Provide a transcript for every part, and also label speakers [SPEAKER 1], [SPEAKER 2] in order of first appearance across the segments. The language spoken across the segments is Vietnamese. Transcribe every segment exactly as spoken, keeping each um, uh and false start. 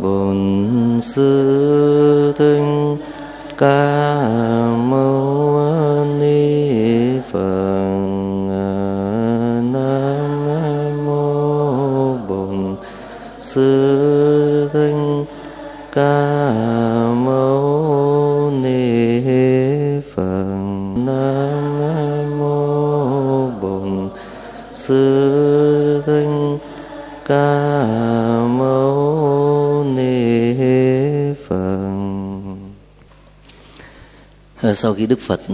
[SPEAKER 1] Bổn Sư Thích Ca Mâu Ni Phật. Nam mô Bổn Sư Thích Ca Mâu Ni Phật. Nam mô Bổn Sư Thích Ca Mâu Ni Phật. Sau khi Đức Phật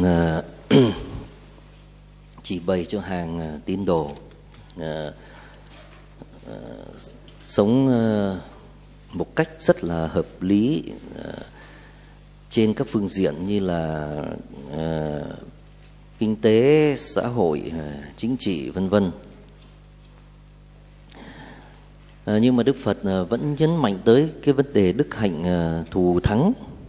[SPEAKER 1] chỉ bày cho hàng tín đồ uh, uh, sống uh, một cách rất là hợp lý uh, trên các phương diện như là uh, kinh tế, xã hội, uh, chính trị vân vân. Uh, nhưng mà Đức Phật uh, vẫn nhấn mạnh tới cái vấn đề đức hạnh uh, thù thắng.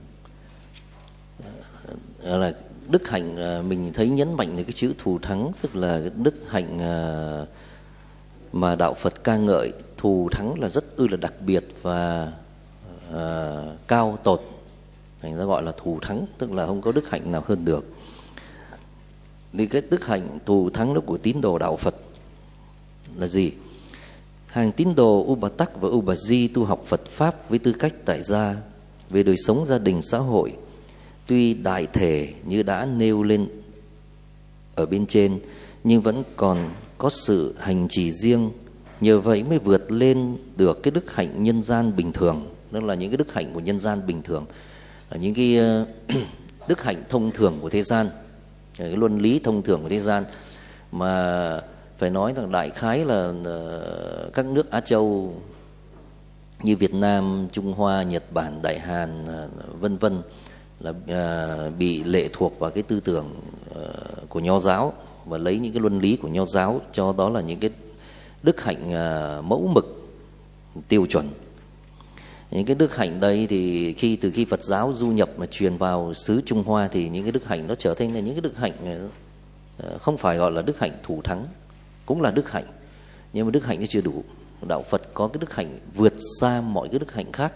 [SPEAKER 1] Uh, là đức hạnh uh, mình thấy nhấn mạnh đến cái chữ thù thắng, tức là cái đức hạnh uh, mà đạo Phật ca ngợi. Thù thắng là rất ư là đặc biệt và uh, cao tột, thành ra gọi là thù thắng, tức là không có đức hạnh nào hơn được. Thì cái đức hạnh thù thắng đó của tín đồ đạo Phật là gì? Hàng tín đồ Ubatak và Ubaji tu học Phật Pháp với tư cách tại gia về đời sống gia đình xã hội, tuy đại thể như đã nêu lên ở bên trên, nhưng vẫn còn có sự hành trì riêng. Nhờ vậy mới vượt lên được cái đức hạnh nhân gian bình thường. Đó là những cái đức hạnh của nhân gian bình thường, là những cái đức hạnh thông thường của thế gian, cái luân lý thông thường của thế gian. Mà phải nói rằng đại khái là các nước Á Châu như Việt Nam, Trung Hoa, Nhật Bản, Đại Hàn vân vân là uh, bị lệ thuộc vào cái tư tưởng uh, của Nho giáo và lấy những cái luân lý của Nho giáo cho đó là những cái đức hạnh uh, mẫu mực tiêu chuẩn. Những cái đức hạnh đây thì khi từ khi Phật giáo du nhập mà truyền vào xứ Trung Hoa thì những cái đức hạnh nó trở thành là những cái đức hạnh uh, không phải gọi là đức hạnh thù thắng, cũng là đức hạnh, nhưng mà đức hạnh nó chưa đủ. Đạo Phật có cái đức hạnh vượt xa mọi cái đức hạnh khác.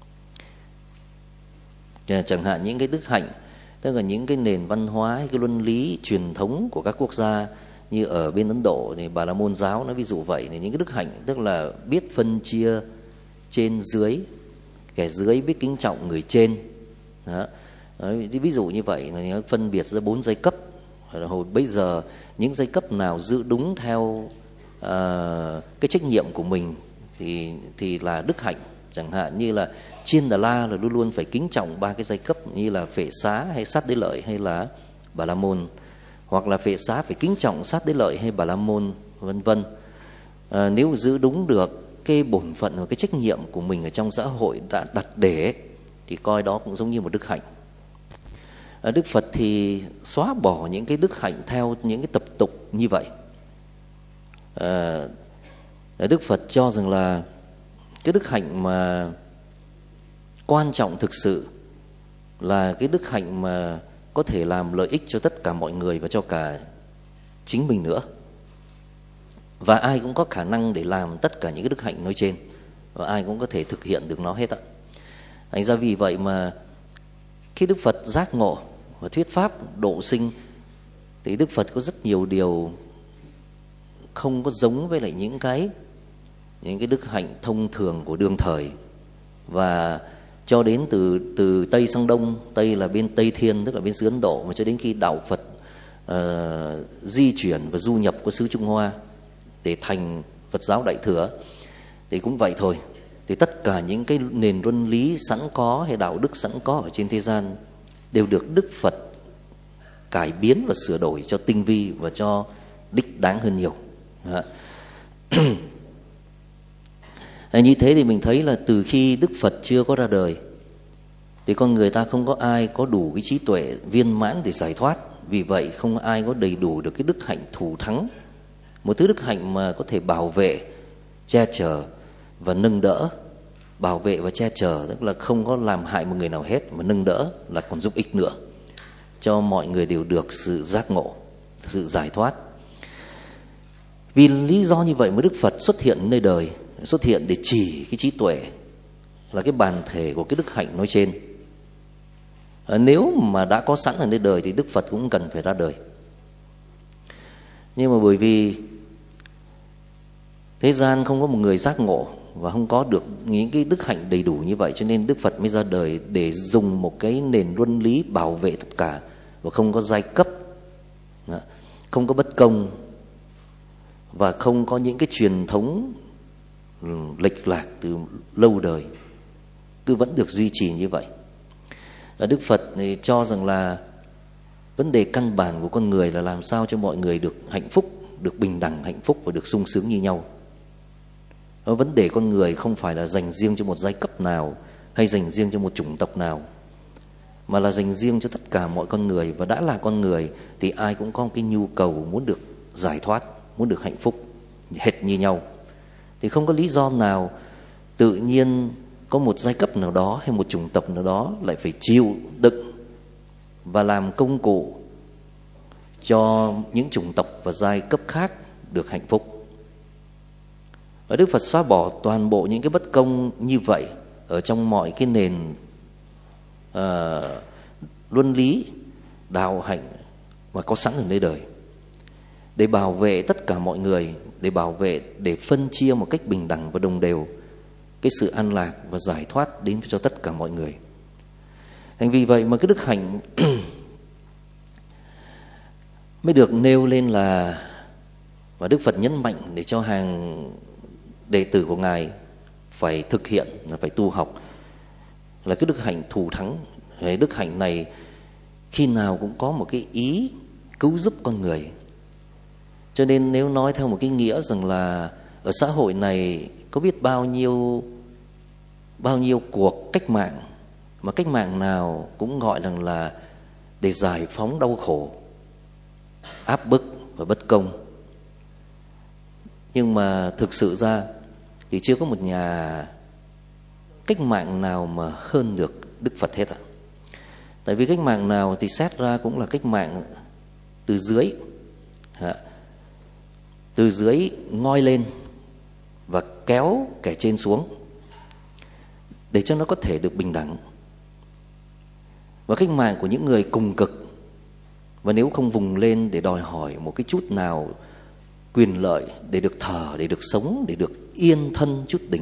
[SPEAKER 1] Chẳng hạn những cái đức hạnh, tức là những cái nền văn hóa, cái luân lý truyền thống của các quốc gia như ở bên Ấn Độ thì Bà La Môn giáo nó ví dụ vậy. Thì những cái đức hạnh tức là biết phân chia trên dưới, kẻ dưới biết kính trọng người trên. Đó. Đấy, ví dụ như vậy là nó phân biệt ra bốn giai cấp. Hồi bây giờ những giai cấp nào giữ đúng theo uh, cái trách nhiệm của mình thì thì là đức hạnh. Chẳng hạn như là Chiên Đà La là luôn luôn phải kính trọng ba cái giai cấp như là Phệ Xá hay Sát Đế Lợi hay là Bà La Môn, hoặc là Phệ Xá phải kính trọng Sát Đế Lợi hay Bà La Môn vân vân. À, nếu giữ đúng được cái bổn phận và cái trách nhiệm của mình ở trong xã hội đã đặt để thì coi đó cũng giống như một đức hạnh. À, Đức Phật thì xóa bỏ những cái đức hạnh theo những cái tập tục như vậy. À, Đức Phật cho rằng là cái đức hạnh mà quan trọng thực sự là cái đức hạnh mà có thể làm lợi ích cho tất cả mọi người và cho cả chính mình nữa. Và ai cũng có khả năng để làm tất cả những cái đức hạnh nói trên, và ai cũng có thể thực hiện được nó hết ạ. Thành ra vì vậy mà khi Đức Phật giác ngộ và thuyết pháp độ sinh thì Đức Phật có rất nhiều điều không có giống với lại những cái những cái đức hạnh thông thường của đương thời. Và cho đến từ từ Tây sang Đông, Tây là bên Tây Thiên tức là bên xứ Ấn Độ, mà cho đến khi đạo Phật uh, di chuyển và du nhập qua xứ Trung Hoa để thành Phật giáo Đại Thừa thì cũng vậy thôi. Thì tất cả những cái nền luân lý sẵn có hay đạo đức sẵn có ở trên thế gian đều được Đức Phật cải biến và sửa đổi cho tinh vi và cho đích đáng hơn nhiều. Như thế thì mình thấy là từ khi Đức Phật chưa có ra đời thì con người ta không có ai có đủ cái trí tuệ viên mãn để giải thoát. Vì vậy không ai có đầy đủ được cái đức hạnh thù thắng, một thứ đức hạnh mà có thể bảo vệ, che chở và nâng đỡ. Bảo vệ và che chở tức là không có làm hại một người nào hết, mà nâng đỡ là còn giúp ích nữa, cho mọi người đều được sự giác ngộ, sự giải thoát. Vì lý do như vậy mà Đức Phật xuất hiện nơi đời, xuất hiện để chỉ cái trí tuệ là cái bản thể của cái đức hạnh nói trên. À, nếu mà đã có sẵn ở nơi đời thì Đức Phật cũng cần phải ra đời. Nhưng mà bởi vì thế gian không có một người giác ngộ và không có được những cái đức hạnh đầy đủ như vậy, cho nên Đức Phật mới ra đời để dùng một cái nền luân lý bảo vệ tất cả, và không có giai cấp, không có bất công, và không có những cái truyền thống lệch lạc từ lâu đời, cứ vẫn được duy trì như vậy. Và Đức Phật thì cho rằng là vấn đề căn bản của con người là làm sao cho mọi người được hạnh phúc, được bình đẳng hạnh phúc và được sung sướng như nhau. Và vấn đề con người không phải là dành riêng cho một giai cấp nào hay dành riêng cho một chủng tộc nào, mà là dành riêng cho tất cả mọi con người. Và đã là con người thì ai cũng có một cái nhu cầu muốn được giải thoát, muốn được hạnh phúc hệt như nhau. Thì không có lý do nào tự nhiên có một giai cấp nào đó hay một chủng tộc nào đó lại phải chịu đựng và làm công cụ cho những chủng tộc và giai cấp khác được hạnh phúc. Và Đức Phật xóa bỏ toàn bộ những cái bất công như vậy ở trong mọi cái nền uh, luân lý đạo hạnh mà có sẵn ở nơi đời, để bảo vệ tất cả mọi người, để bảo vệ, để phân chia một cách bình đẳng và đồng đều cái sự an lạc và giải thoát đến cho tất cả mọi người. Thành vì vậy mà cái đức hạnh mới được nêu lên là, và Đức Phật nhấn mạnh để cho hàng đệ tử của Ngài phải thực hiện, là phải tu học, là cái đức hạnh thù thắng. Cái đức hạnh này khi nào cũng có một cái ý cứu giúp con người. Cho nên nếu nói theo một cái nghĩa rằng là ở xã hội này có biết bao nhiêu bao nhiêu cuộc cách mạng, mà cách mạng nào cũng gọi rằng là để giải phóng đau khổ, áp bức và bất công. Nhưng mà thực sự ra thì chưa có một nhà cách mạng nào mà hơn được Đức Phật hết ạ. Tại vì cách mạng nào thì xét ra cũng là cách mạng từ dưới, từ dưới ngoi lên và kéo kẻ trên xuống để cho nó có thể được bình đẳng. Và cách mạng của những người cùng cực, và nếu không vùng lên để đòi hỏi một cái chút nào quyền lợi để được thở, để được sống, để được yên thân chút đỉnh,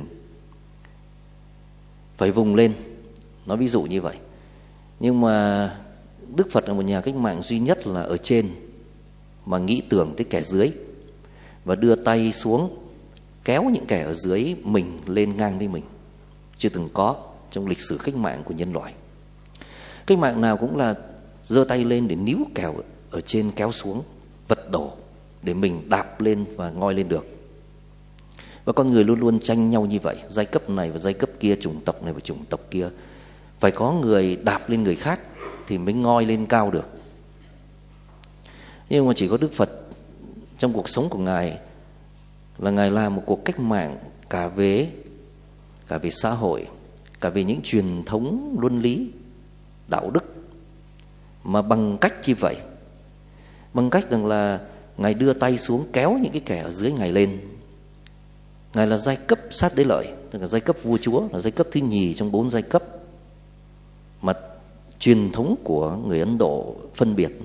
[SPEAKER 1] phải vùng lên. Nói ví dụ như vậy. Nhưng mà Đức Phật là một nhà cách mạng duy nhất là ở trên mà nghĩ tưởng tới kẻ dưới, và đưa tay xuống kéo những kẻ ở dưới mình lên ngang với mình. Chưa từng có trong lịch sử cách mạng của nhân loại. Cách mạng nào cũng là giơ tay lên để níu kẻ ở trên kéo xuống, vật đổ để mình đạp lên và ngoi lên được. Và con người luôn luôn tranh nhau như vậy, giai cấp này và giai cấp kia, chủng tộc này và chủng tộc kia. Phải có người đạp lên người khác thì mới ngoi lên cao được. Nhưng mà chỉ có Đức Phật trong cuộc sống của Ngài là Ngài làm một cuộc cách mạng cả về cả về xã hội, cả về những truyền thống luân lý đạo đức, mà bằng cách như vậy, bằng cách rằng là Ngài đưa tay xuống kéo những cái kẻ ở dưới Ngài lên. Ngài là giai cấp sát đế lợi, tức là giai cấp vua chúa, là giai cấp thứ nhì trong bốn giai cấp mà truyền thống của người Ấn Độ phân biệt.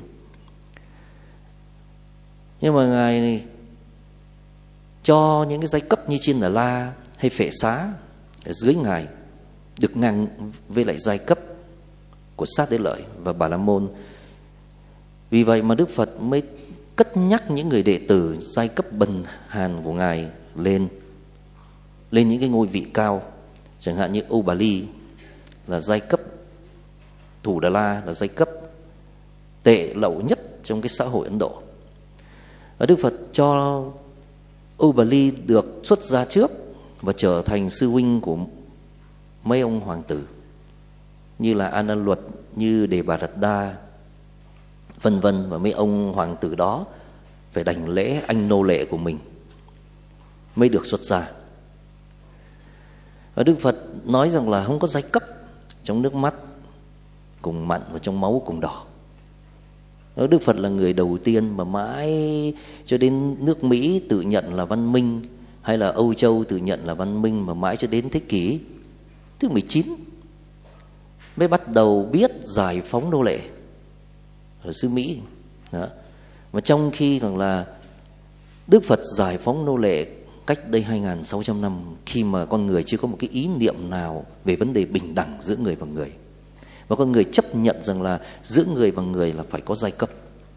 [SPEAKER 1] Nhưng mà Ngài này cho những cái giai cấp như Chiên Đà La hay Phệ Xá ở dưới Ngài được ngang với lại giai cấp của Sát Đế Lợi và Bà La Môn. Vì vậy mà Đức Phật mới cất nhắc những người đệ tử giai cấp bần hàn của Ngài lên lên những cái ngôi vị cao. Chẳng hạn như Ubali là giai cấp Thủ Đà La, là giai cấp tệ lậu nhất trong cái xã hội Ấn Độ. Và Đức Phật cho Ubali được xuất gia trước và trở thành sư huynh của mấy ông hoàng tử như là An Luật, như Đề Bà Đạt Đa, vân vân. Và mấy ông hoàng tử đó phải đảnh lễ anh nô lệ của mình mới được xuất gia. Và Đức Phật nói rằng là không có giai cấp, trong nước mắt cùng mặn và trong máu cùng đỏ. Đức Phật là người đầu tiên mà mãi cho đến nước Mỹ tự nhận là văn minh, hay là Âu Châu tự nhận là văn minh, mà mãi cho đến thế kỷ thứ mười chín mới bắt đầu biết giải phóng nô lệ ở xứ Mỹ. Đó. Mà trong khi rằng là Đức Phật giải phóng nô lệ cách đây hai nghìn sáu trăm năm, khi mà con người chưa có một cái ý niệm nào về vấn đề bình đẳng giữa người và người, và con người chấp nhận rằng là giữa người và người là phải có giai cấp,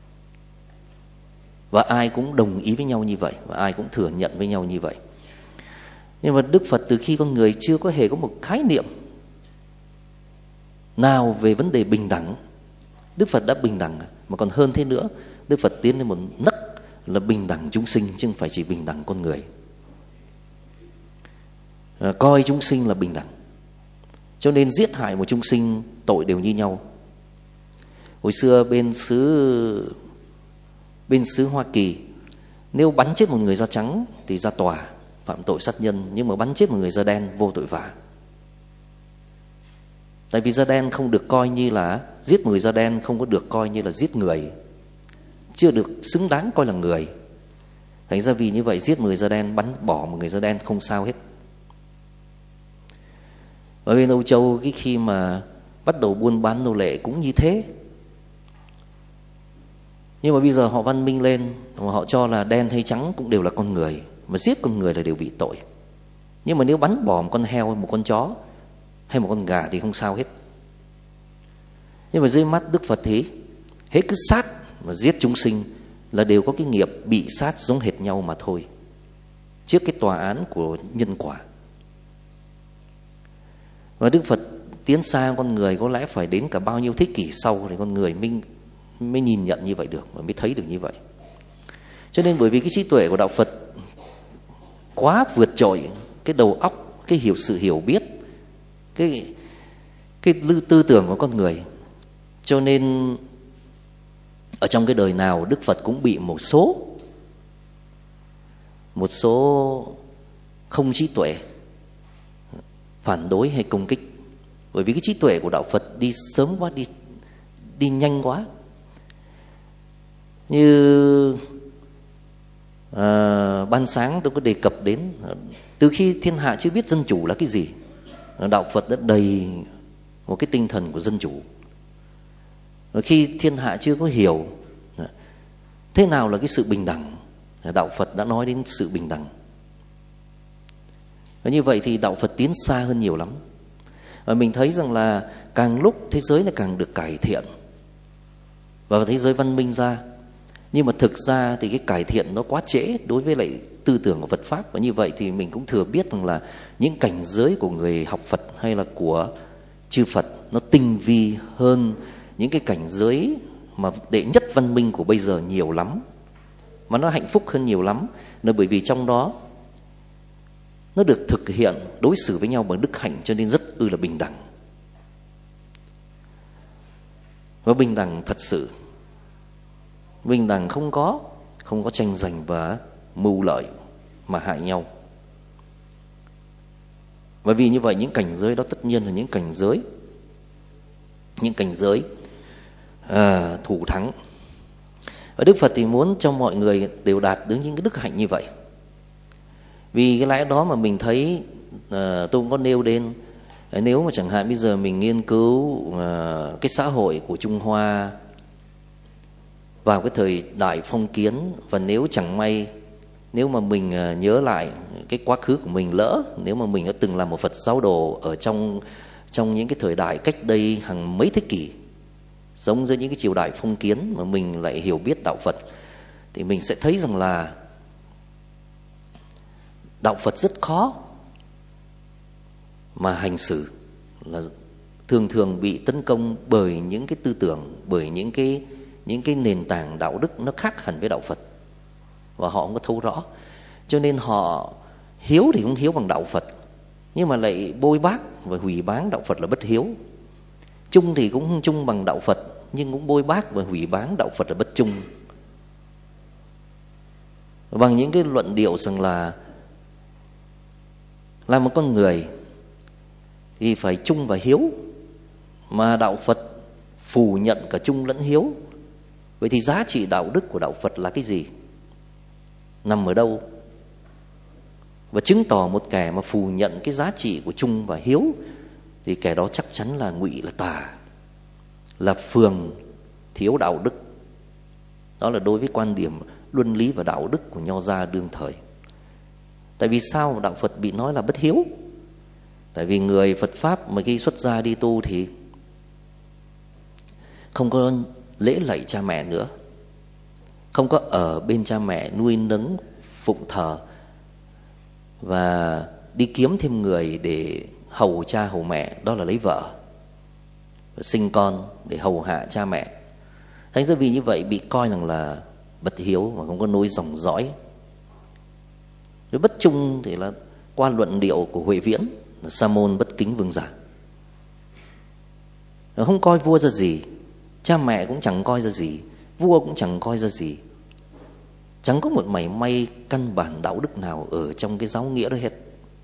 [SPEAKER 1] và ai cũng đồng ý với nhau như vậy, và ai cũng thừa nhận với nhau như vậy. Nhưng mà Đức Phật từ khi con người chưa có hề có một khái niệm nào về vấn đề bình đẳng, Đức Phật đã bình đẳng. Mà còn hơn thế nữa, Đức Phật tiến lên một nấc là bình đẳng chúng sinh, chứ không phải chỉ bình đẳng con người. À, coi chúng sinh là bình đẳng, cho nên giết hại một chúng sinh tội đều như nhau. Hồi xưa bên xứ bên xứ Hoa Kỳ, nếu bắn chết một người da trắng thì ra tòa phạm tội sát nhân, nhưng mà bắn chết một người da đen vô tội vạ. Tại vì da đen không được coi như là giết một người da đen, không có được coi như là giết người, chưa được xứng đáng coi là người. Thành ra vì như vậy giết một người da đen, bắn bỏ một người da đen không sao hết. Ở bên Âu Châu, cái khi mà bắt đầu buôn bán nô lệ cũng như thế. Nhưng mà bây giờ họ văn minh lên, họ cho là đen hay trắng cũng đều là con người, mà giết con người là đều bị tội. Nhưng mà nếu bắn bỏ một con heo, một con chó hay một con gà thì không sao hết. Nhưng mà dưới mắt Đức Phật thì hết cứ sát mà giết chúng sinh là đều có cái nghiệp bị sát giống hệt nhau mà thôi, trước cái tòa án của nhân quả. Và Đức Phật tiến xa con người có lẽ phải đến cả bao nhiêu thế kỷ sau thì con người mới, mới nhìn nhận như vậy được, và mới thấy được như vậy. Cho nên bởi vì cái trí tuệ của đạo Phật quá vượt trội cái đầu óc, cái hiểu sự hiểu biết, cái cái tư tưởng của con người, cho nên ở trong cái đời nào Đức Phật cũng bị một số một số không trí tuệ phản đối hay công kích. Bởi vì cái trí tuệ của đạo Phật đi sớm quá, đi đi nhanh quá. Như à, ban sáng tôi có đề cập đến, từ khi thiên hạ chưa biết dân chủ là cái gì, đạo Phật đã đầy một cái tinh thần của dân chủ. Và khi thiên hạ chưa có hiểu thế nào là cái sự bình đẳng, đạo Phật đã nói đến sự bình đẳng. Và như vậy thì đạo Phật tiến xa hơn nhiều lắm. Và mình thấy rằng là càng lúc thế giới này càng được cải thiện và thế giới văn minh ra. Nhưng mà thực ra thì cái cải thiện nó quá trễ đối với lại tư tưởng của Phật Pháp. Và như vậy thì mình cũng thừa biết rằng là những cảnh giới của người học Phật hay là của chư Phật nó tinh vi hơn những cái cảnh giới mà đệ nhất văn minh của bây giờ nhiều lắm. Mà nó hạnh phúc hơn nhiều lắm. Nên bởi vì trong đó nó được thực hiện đối xử với nhau bằng đức hạnh, cho nên rất ư là bình đẳng. Và bình đẳng thật sự, bình đẳng không có không có tranh giành và mưu lợi mà hại nhau. Bởi vì như vậy những cảnh giới đó tất nhiên là những cảnh giới những cảnh giới à, thủ thắng. Và Đức Phật thì muốn cho mọi người đều đạt đến những cái đức hạnh như vậy. Vì cái lẽ đó mà mình thấy à, tôi cũng có nêu đến, nếu mà chẳng hạn bây giờ mình nghiên cứu à, cái xã hội của Trung Hoa vào cái thời đại phong kiến, và nếu chẳng may nếu mà mình à, nhớ lại cái quá khứ của mình, lỡ nếu mà mình đã từng là một Phật giáo đồ ở trong trong những cái thời đại cách đây hàng mấy thế kỷ, sống dưới những cái triều đại phong kiến, mà mình lại hiểu biết đạo Phật, thì mình sẽ thấy rằng là đạo Phật rất khó mà hành xử, là thường thường bị tấn công bởi những cái tư tưởng, bởi những cái những cái nền tảng đạo đức nó khác hẳn với đạo Phật, và họ không có thấu rõ. Cho nên họ hiếu thì cũng hiếu bằng đạo Phật, nhưng mà lại bôi bác và hủy báng đạo Phật là bất hiếu. Chung thì cũng chung bằng đạo Phật, nhưng cũng bôi bác và hủy báng đạo Phật là bất chung. Bằng những cái luận điệu rằng là là một con người thì phải chung và hiếu, mà đạo Phật phủ nhận cả chung lẫn hiếu. Vậy thì giá trị đạo đức của đạo Phật là cái gì? Nằm ở đâu? Và chứng tỏ một kẻ mà phủ nhận cái giá trị của chung và hiếu thì kẻ đó chắc chắn là ngụy, là tà, là phường, thiếu đạo đức. Đó là đối với quan điểm luân lý và đạo đức của nho gia đương thời. Tại vì sao đạo Phật bị nói là bất hiếu? Tại vì người Phật Pháp mà khi xuất gia đi tu thì không có lễ lạy cha mẹ nữa, không có ở bên cha mẹ nuôi nấng phụng thờ, và đi kiếm thêm người để hầu cha hầu mẹ, đó là lấy vợ, sinh con để hầu hạ cha mẹ. Thành ra vì như vậy bị coi rằng là bất hiếu và không có nối dòng dõi. Với bất trung thì là qua luận điệu của Huệ Viễn là sa môn bất kính vương giả, không coi vua ra gì, cha mẹ cũng chẳng coi ra gì, vua cũng chẳng coi ra gì. Chẳng có một mảy may căn bản đạo đức nào ở trong cái giáo nghĩa đó hết.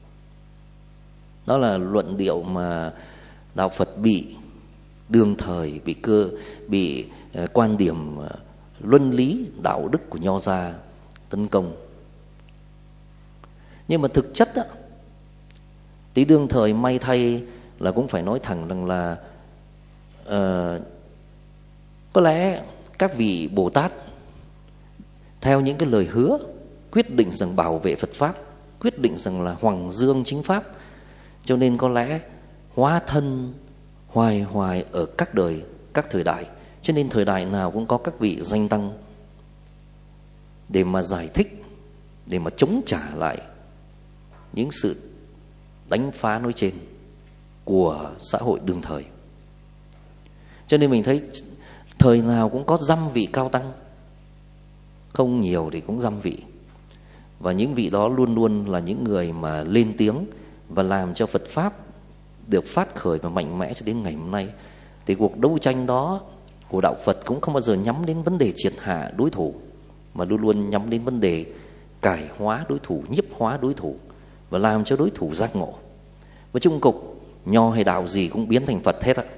[SPEAKER 1] Đó là luận điệu mà đạo Phật bị đương thời, bị cơ, bị uh, quan điểm uh, luân lý đạo đức của nho gia tấn công. Nhưng mà thực chất á, tí đương thời may thay là cũng phải nói thẳng rằng là uh, có lẽ các vị Bồ Tát theo những cái lời hứa quyết định rằng bảo vệ Phật Pháp, quyết định rằng là hoằng dương chính Pháp, cho nên có lẽ hóa thân hoài hoài ở các đời, các thời đại. Cho nên thời đại nào cũng có các vị danh tăng để mà giải thích, để mà chống trả lại những sự đánh phá nói trên của xã hội đương thời. Cho nên mình thấy thời nào cũng có dăm vị cao tăng, không nhiều thì cũng dăm vị. Và những vị đó luôn luôn là những người mà lên tiếng và làm cho Phật Pháp được phát khởi và mạnh mẽ cho đến ngày hôm nay. Thì cuộc đấu tranh đó của đạo Phật cũng không bao giờ nhắm đến vấn đề triệt hạ đối thủ, mà luôn luôn nhắm đến vấn đề cải hóa đối thủ, nhiếp hóa đối thủ và làm cho đối thủ giác ngộ. Và chung cục, nho hay đạo gì cũng biến thành Phật hết á.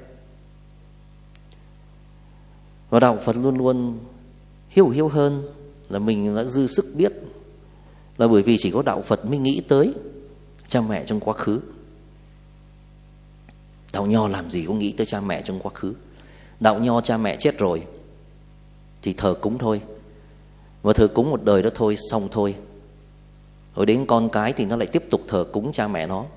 [SPEAKER 1] Và đạo Phật luôn luôn hiểu hiểu hơn là mình đã dư sức biết, là bởi vì chỉ có đạo Phật mới nghĩ tới cha mẹ trong quá khứ. Đạo nho làm gì có nghĩ tới cha mẹ trong quá khứ. Đạo nho cha mẹ chết rồi thì thờ cúng thôi, và thờ cúng một đời đó thôi, xong thôi. Rồi đến con cái thì nó lại tiếp tục thờ cúng cha mẹ nó.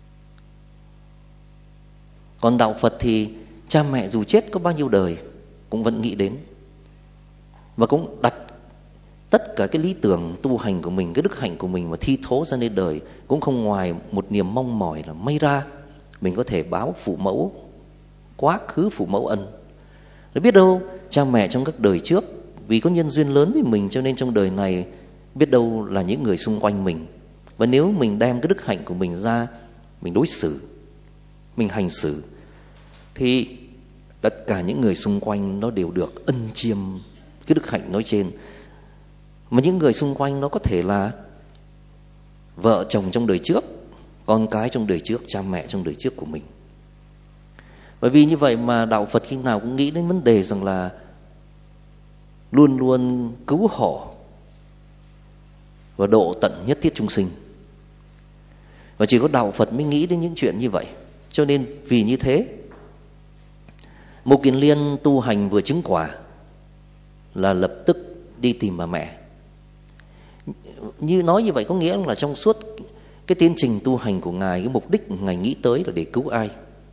[SPEAKER 1] Còn đạo Phật thì cha mẹ dù chết có bao nhiêu đời cũng vẫn nghĩ đến, và cũng đặt tất cả cái lý tưởng tu hành của mình, cái đức hạnh của mình mà thi thố ra nên đời cũng không ngoài một niềm mong mỏi là may ra mình có thể báo phụ mẫu quá khứ, phụ mẫu ân. Để biết đâu cha mẹ trong các đời trước vì có nhân duyên lớn với mình, cho nên trong đời này biết đâu là những người xung quanh mình. Và nếu mình đem cái đức hạnh của mình ra, mình đối xử, mình hành xử, thì tất cả những người xung quanh nó đều được ân chiêm cái đức hạnh nói trên. Mà những người xung quanh nó có thể là vợ chồng trong đời trước, con cái trong đời trước, cha mẹ trong đời trước của mình. Bởi vì như vậy mà đạo Phật khi nào cũng nghĩ đến vấn đề rằng là luôn luôn cứu hộ và độ tận nhất thiết chúng sinh. Và chỉ có đạo Phật mới nghĩ đến những chuyện như vậy. Cho nên vì như thế, Mục Kiền Liên tu hành vừa chứng quả là lập tức đi tìm bà mẹ. Như nói như vậy có nghĩa là trong suốt cái tiến trình tu hành của Ngài, cái mục đích Ngài nghĩ tới là để cứu ai.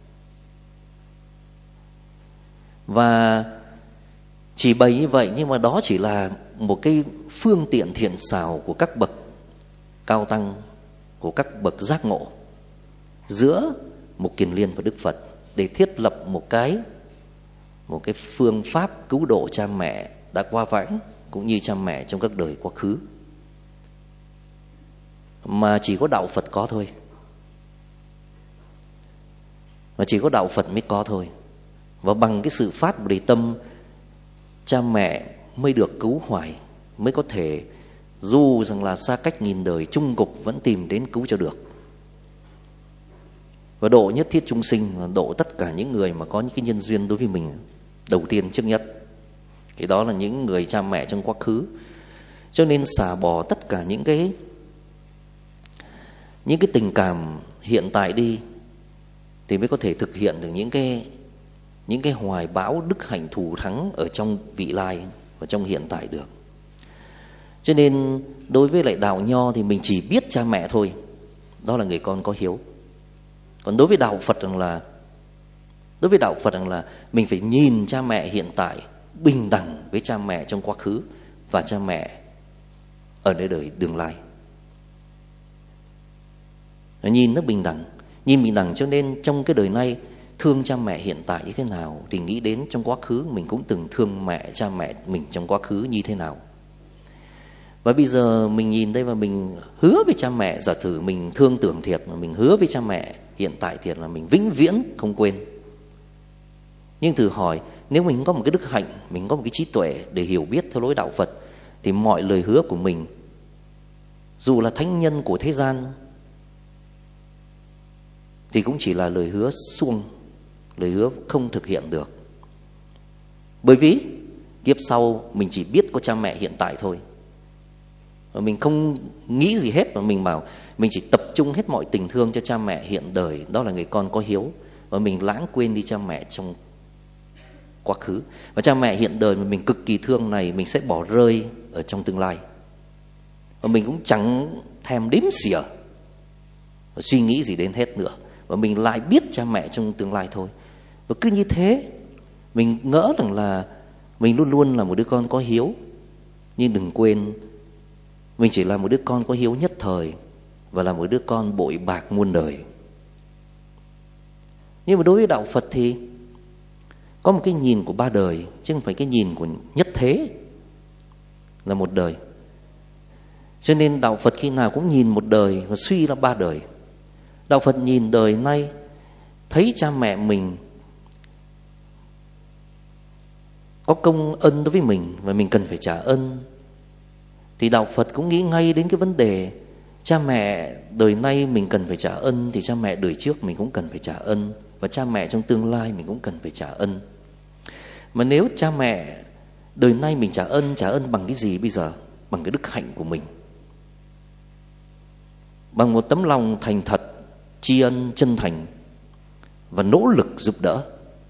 [SPEAKER 1] Và chỉ bày như vậy, nhưng mà đó chỉ là một cái phương tiện thiện xảo của các bậc cao tăng, của các bậc giác ngộ giữa Mục Kiền Liên và Đức Phật, để thiết lập một cái một cái phương pháp cứu độ cha mẹ đã qua vãng, cũng như cha mẹ trong các đời quá khứ, mà chỉ có đạo Phật có thôi. Mà chỉ có đạo Phật mới có thôi. Và bằng cái sự phát bồ đề tâm, cha mẹ mới được cứu hoài, mới có thể dù rằng là xa cách nghìn đời, chung cục vẫn tìm đến cứu cho được. Và độ nhất thiết chúng sinh, độ tất cả những người mà có những cái nhân duyên đối với mình đầu tiên trước nhất. Cái đó là những người cha mẹ trong quá khứ. Cho nên xả bỏ tất cả những cái những cái tình cảm hiện tại đi, thì mới có thể thực hiện được những cái những cái hoài bão đức hạnh thù thắng ở trong vị lai và trong hiện tại được. Cho nên đối với lại đạo Nho thì mình chỉ biết cha mẹ thôi, đó là người con có hiếu. Còn đối với đạo Phật rằng là đối với đạo Phật rằng là mình phải nhìn cha mẹ hiện tại bình đẳng với cha mẹ trong quá khứ và cha mẹ ở nơi đời tương lai. Nhìn nó bình đẳng, nhìn bình đẳng cho nên trong cái đời này thương cha mẹ hiện tại như thế nào thì nghĩ đến trong quá khứ mình cũng từng thương mẹ cha mẹ mình trong quá khứ như thế nào. Và bây giờ mình nhìn đây và mình hứa với cha mẹ, giả sử mình thương tưởng thiệt mà mình hứa với cha mẹ hiện tại thiệt là mình vĩnh viễn không quên. Nhưng thử hỏi, nếu mình có một cái đức hạnh, mình có một cái trí tuệ để hiểu biết theo lối đạo Phật, thì mọi lời hứa của mình, dù là thánh nhân của thế gian, thì cũng chỉ là lời hứa suông, lời hứa không thực hiện được. Bởi vì kiếp sau mình chỉ biết có cha mẹ hiện tại thôi, và mình không nghĩ gì hết, mà mình bảo mình chỉ tập trung hết mọi tình thương cho cha mẹ hiện đời, đó là người con có hiếu, và mình lãng quên đi cha mẹ trong quá khứ. Và cha mẹ hiện đời mà mình cực kỳ thương này mình sẽ bỏ rơi ở trong tương lai, và mình cũng chẳng thèm đếm xỉa và suy nghĩ gì đến hết nữa, và mình lại biết cha mẹ trong tương lai thôi. Và cứ như thế mình ngỡ rằng là mình luôn luôn là một đứa con có hiếu, nhưng đừng quên mình chỉ là một đứa con có hiếu nhất thời, và là một đứa con bội bạc muôn đời. Nhưng mà đối với đạo Phật thì có một cái nhìn của ba đời, chứ không phải cái nhìn của nhất thế là một đời. Cho nên đạo Phật khi nào cũng nhìn một đời và suy ra ba đời. Đạo Phật nhìn đời nay, thấy cha mẹ mình có công ân đối với mình và mình cần phải trả ân, thì đạo Phật cũng nghĩ ngay đến cái vấn đề cha mẹ đời nay mình cần phải trả ân, thì cha mẹ đời trước mình cũng cần phải trả ân, và cha mẹ trong tương lai mình cũng cần phải trả ân. Mà nếu cha mẹ đời nay mình trả ân, trả ân bằng cái gì bây giờ? Bằng cái đức hạnh của mình, bằng một tấm lòng thành thật, tri ân chân thành và nỗ lực giúp đỡ.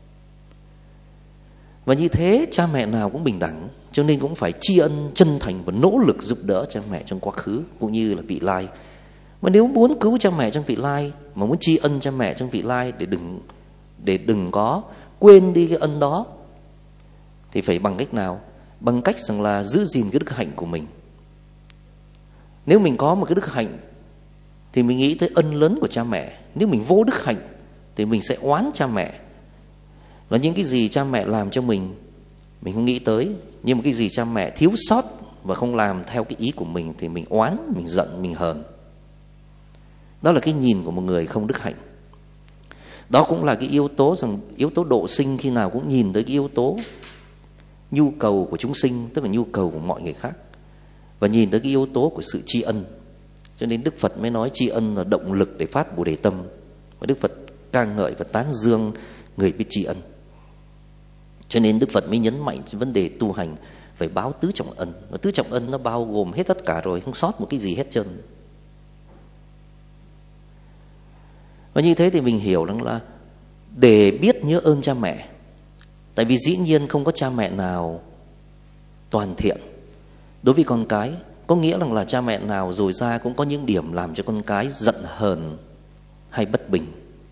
[SPEAKER 1] Và như thế cha mẹ nào cũng bình đẳng, cho nên cũng phải tri ân chân thành và nỗ lực giúp đỡ cha mẹ trong quá khứ cũng như là vị lai. Mà nếu muốn cứu cha mẹ trong vị lai, mà muốn tri ân cha mẹ trong vị lai để đừng để đừng có quên đi cái ân đó, thì phải bằng cách nào? Bằng cách rằng là giữ gìn cái đức hạnh của mình. Nếu mình có một cái đức hạnh thì mình nghĩ tới ân lớn của cha mẹ. Nếu mình vô đức hạnh thì mình sẽ oán cha mẹ. Là những cái gì cha mẹ làm cho mình mình không nghĩ tới, nhưng mà cái gì cha mẹ thiếu sót và không làm theo cái ý của mình thì mình oán, mình giận, mình hờn. Đó là cái nhìn của một người không đức hạnh. Đó cũng là cái yếu tố rằng yếu tố độ sinh khi nào cũng nhìn tới cái yếu tố nhu cầu của chúng sinh, tức là nhu cầu của mọi người khác, và nhìn tới cái yếu tố của sự tri ân. Cho nên Đức Phật mới nói tri ân là động lực để phát Bồ Đề tâm, và Đức Phật ca ngợi và tán dương người biết tri ân. Cho nên Đức Phật mới nhấn mạnh vấn đề tu hành phải báo tứ trọng ân, và tứ trọng ân nó bao gồm hết tất cả rồi, không sót một cái gì hết trơn. Và như thế thì mình hiểu rằng là để biết nhớ ơn cha mẹ, tại vì dĩ nhiên không có cha mẹ nào toàn thiện đối với con cái. Có nghĩa rằng là cha mẹ nào rồi ra cũng có những điểm làm cho con cái giận hờn hay bất bình.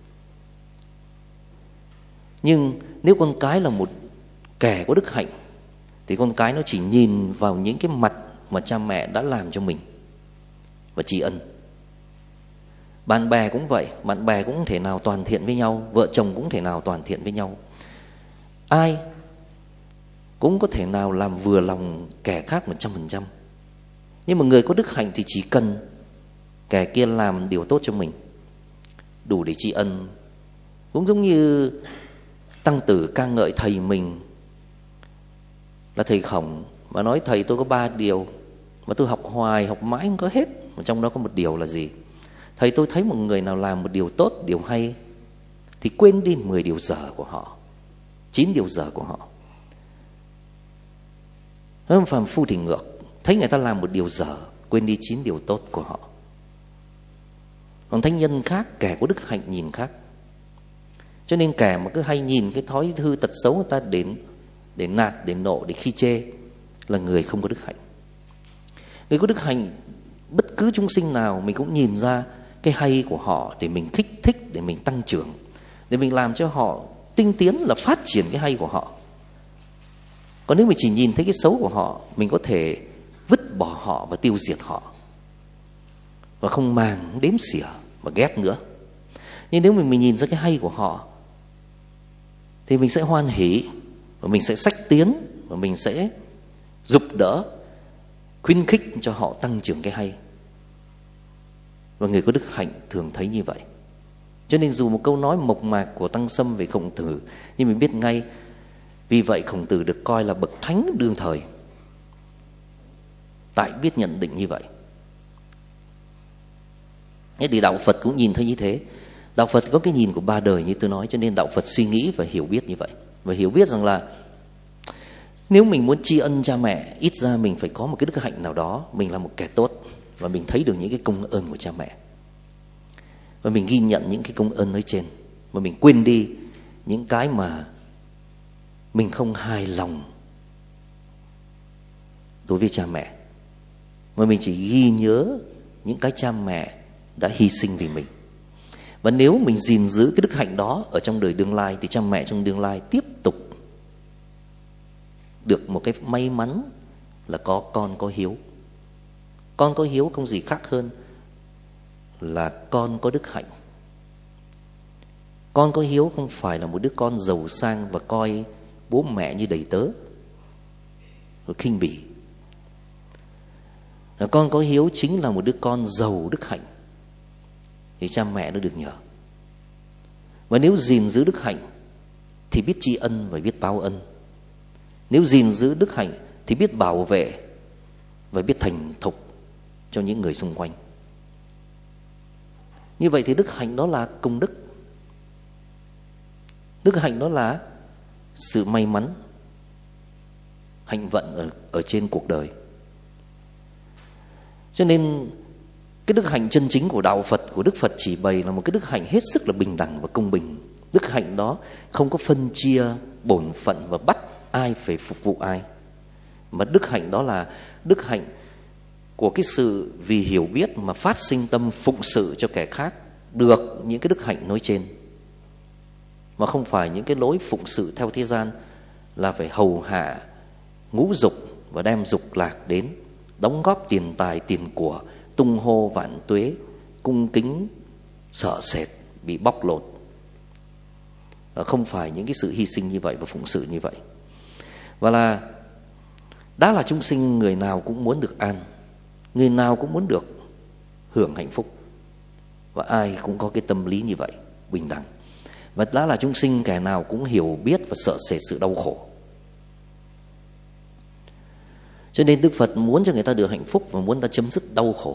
[SPEAKER 1] Nhưng nếu con cái là một kẻ có đức hạnh thì con cái nó chỉ nhìn vào những cái mặt mà cha mẹ đã làm cho mình và tri ân. Bạn bè cũng vậy, bạn bè cũng không thể nào toàn thiện với nhau, vợ chồng cũng không thể nào toàn thiện với nhau. Ai cũng có thể nào làm vừa lòng kẻ khác một trăm phần trăm. Nhưng mà người có đức hạnh thì chỉ cần kẻ kia làm điều tốt cho mình, đủ để tri ân. Cũng giống như Tăng Tử ca ngợi thầy mình là thầy Khổng, mà nói thầy tôi có ba điều mà tôi học hoài, học mãi không có hết, mà trong đó có một điều là gì? Thầy tôi thấy một người nào làm một điều tốt, điều hay thì quên đi mười điều dở của họ, chín điều dở của họ. Hơn phàm phu thì ngược, thấy người ta làm một điều dở, quên đi chín điều tốt của họ. Còn thánh nhân khác, kẻ có đức hạnh nhìn khác. Cho nên kẻ mà cứ hay nhìn cái thói hư tật xấu người ta đến để nạt, để nộ, để khi chê là người không có đức hạnh. Người có đức hạnh, bất cứ chúng sinh nào mình cũng nhìn ra cái hay của họ để mình kích thích, để mình tăng trưởng, để mình làm cho họ tinh tiến, là phát triển cái hay của họ. Còn nếu mình chỉ nhìn thấy cái xấu của họ, mình có thể vứt bỏ họ và tiêu diệt họ, và không màng đếm xỉa và ghét nữa. Nhưng nếu mình, mình nhìn ra cái hay của họ thì mình sẽ hoan hỉ, và mình sẽ xách tiến, và mình sẽ giúp đỡ, khuyến khích cho họ tăng trưởng cái hay. Và người có đức hạnh thường thấy như vậy. Cho nên dù một câu nói mộc mạc của Tăng Sâm về Khổng Tử, nhưng mình biết ngay, vì vậy Khổng Tử được coi là bậc thánh đương thời, tại biết nhận định như vậy. Thế thì đạo Phật cũng nhìn thấy như thế. Đạo Phật có cái nhìn của ba đời như tôi nói, cho nên đạo Phật suy nghĩ và hiểu biết như vậy. Và hiểu biết rằng là nếu mình muốn tri ân cha mẹ, ít ra mình phải có một cái đức hạnh nào đó. Mình là một kẻ tốt, và mình thấy được những cái công ơn của cha mẹ, và mình ghi nhận những cái công ơn nói trên, và mình quên đi những cái mà mình không hài lòng đối với cha mẹ, mà mình chỉ ghi nhớ những cái cha mẹ đã hy sinh vì mình. Và nếu mình gìn giữ cái đức hạnh đó ở trong đời đương lai, thì cha mẹ trong đương lai tiếp tục được một cái may mắn là có con có hiếu. Con có hiếu không gì khác hơn là con có đức hạnh. Con có hiếu không phải là một đứa con giàu sang và coi bố mẹ như đầy tớ rồi khinh bỉ. Con có hiếu chính là một đứa con giàu đức hạnh, thì cha mẹ nó được nhờ. Và nếu gìn giữ đức hạnh thì biết tri ân và biết báo ân. Nếu gìn giữ đức hạnh thì biết bảo vệ và biết thành thục cho những người xung quanh. Như vậy thì đức hạnh đó là công đức. Đức hạnh đó là sự may mắn, hạnh vận ở, ở trên cuộc đời. Cho nên cái đức hạnh chân chính của đạo Phật, của Đức Phật chỉ bày là một cái đức hạnh hết sức là bình đẳng và công bình. Đức hạnh đó không có phân chia bổn phận và bắt ai phải phục vụ ai, mà đức hạnh đó là đức hạnh của cái sự vì hiểu biết mà phát sinh tâm phụng sự cho kẻ khác, được những cái đức hạnh nói trên. Mà không phải những cái lối phụng sự theo thế gian là phải hầu hạ, ngũ dục và đem dục lạc đến, đóng góp tiền tài tiền của, tung hô vạn tuế, cung kính sợ sệt bị bóc lột. Không phải những cái sự hy sinh như vậy và phụng sự như vậy. Và là đã là chúng sinh, người nào cũng muốn được an, người nào cũng muốn được hưởng hạnh phúc, và ai cũng có cái tâm lý như vậy, bình đẳng. Và đã là chúng sinh, kẻ nào cũng hiểu biết và sợ sệt sự đau khổ. Cho nên Đức Phật muốn cho người ta được hạnh phúc và muốn ta chấm dứt đau khổ.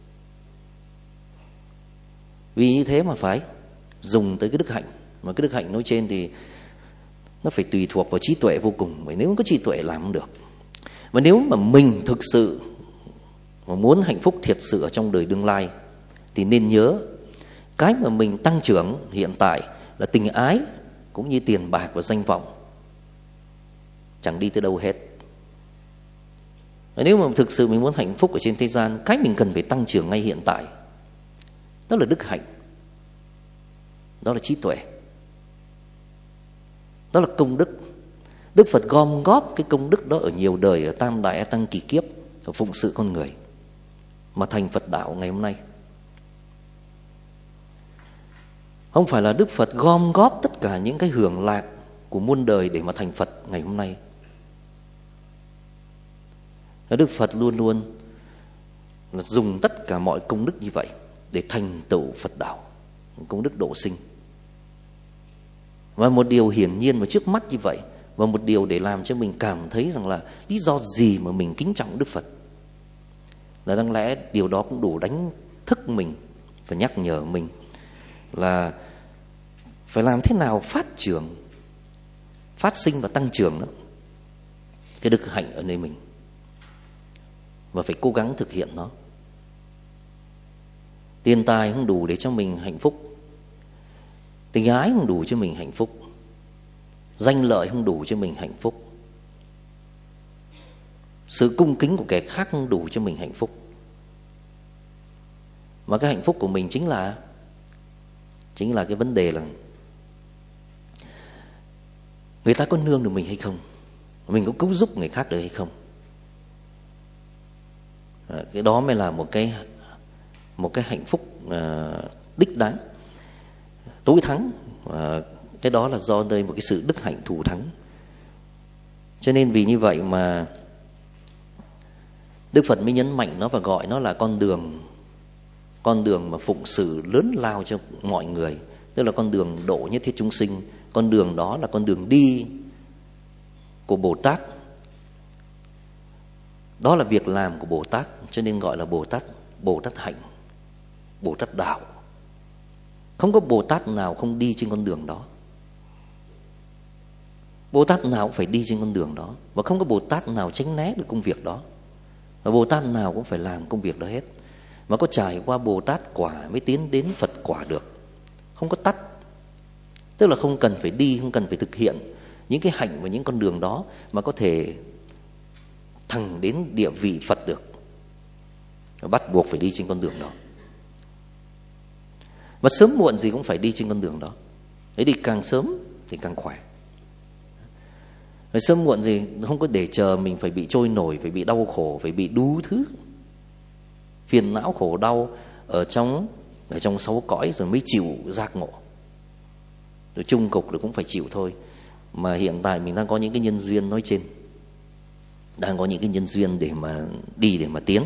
[SPEAKER 1] Vì như thế mà phải dùng tới cái đức hạnh. Mà cái đức hạnh nói trên thì nó phải tùy thuộc vào trí tuệ vô cùng. Bởi nếu không có trí tuệ làm không được. Và nếu mà mình thực sự mà muốn hạnh phúc thiệt sự ở trong đời đương lai, thì nên nhớ cái mà mình tăng trưởng hiện tại là tình ái cũng như tiền bạc và danh vọng, chẳng đi tới đâu hết. Và nếu mà thực sự mình muốn hạnh phúc ở trên thế gian, cái mình cần phải tăng trưởng ngay hiện tại đó là đức hạnh, đó là trí tuệ, đó là công đức. Đức Phật gom góp cái công đức đó ở nhiều đời, ở tam đại a tăng kỳ kiếp, và phụng sự con người mà thành Phật đạo ngày hôm nay. Không phải là Đức Phật gom góp tất cả những cái hưởng lạc của muôn đời để mà thành Phật ngày hôm nay. Đức Phật luôn luôn là dùng tất cả mọi công đức như vậy để thành tựu Phật đạo, công đức độ sinh. Và một điều hiển nhiên và trước mắt như vậy, và một điều để làm cho mình cảm thấy rằng là lý do gì mà mình kính trọng Đức Phật, là đáng lẽ điều đó cũng đủ đánh thức mình và nhắc nhở mình là phải làm thế nào phát triển, phát sinh và tăng trưởng đó, cái đức hạnh ở nơi mình, và phải cố gắng thực hiện nó. Tiền tài không đủ để cho mình hạnh phúc, Tình ái không đủ cho mình hạnh phúc, danh lợi không đủ cho mình hạnh phúc, sự cung kính của kẻ khác không đủ cho mình hạnh phúc. Mà cái hạnh phúc của mình chính là chính là cái vấn đề là người ta có nương được mình hay không, mình có cứu giúp người khác được hay không. À, cái đó mới là một cái một cái hạnh phúc uh, đích đáng, tối thắng. À, cái đó là do đây một cái sự đức hạnh thù thắng. Cho nên vì như vậy mà Đức Phật mới nhấn mạnh nó và gọi nó là con đường, con đường mà phụng sự lớn lao cho mọi người, tức là con đường độ nhất thiết chúng sinh. Con đường đó là con đường đi của Bồ Tát, đó là việc làm của Bồ Tát, cho nên gọi là Bồ Tát, Bồ Tát hạnh, Bồ Tát đạo. Không có Bồ Tát nào không đi trên con đường đó. Bồ Tát nào cũng phải đi trên con đường đó, và không có Bồ Tát nào tránh né được công việc đó. Và Bồ Tát nào cũng phải làm công việc đó hết. Mà có trải qua Bồ Tát quả mới tiến đến Phật quả được. Không có tắt. Tức là không cần phải đi, không cần phải thực hiện những cái hạnh và những con đường đó mà có thể thẳng đến địa vị Phật được. Và bắt buộc phải đi trên con đường đó. Và sớm muộn gì cũng phải đi trên con đường đó. Đấy, đi càng sớm thì càng khỏe. Rồi sớm muộn gì không có để chờ mình phải bị trôi nổi, phải bị đau khổ, phải bị đủ thứ phiền não khổ đau ở trong ở trong sáu cõi rồi mới chịu giác ngộ. Rồi chung cục rồi cũng phải chịu thôi. Mà hiện tại mình đang có những cái nhân duyên nói trên, đang có những cái nhân duyên để mà đi, để mà tiến.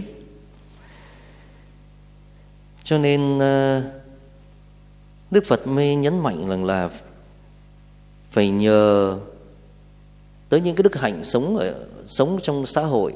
[SPEAKER 1] Cho nên Đức Phật mới nhấn mạnh rằng là phải nhờ tới những cái đức hạnh sống ở, sống trong xã hội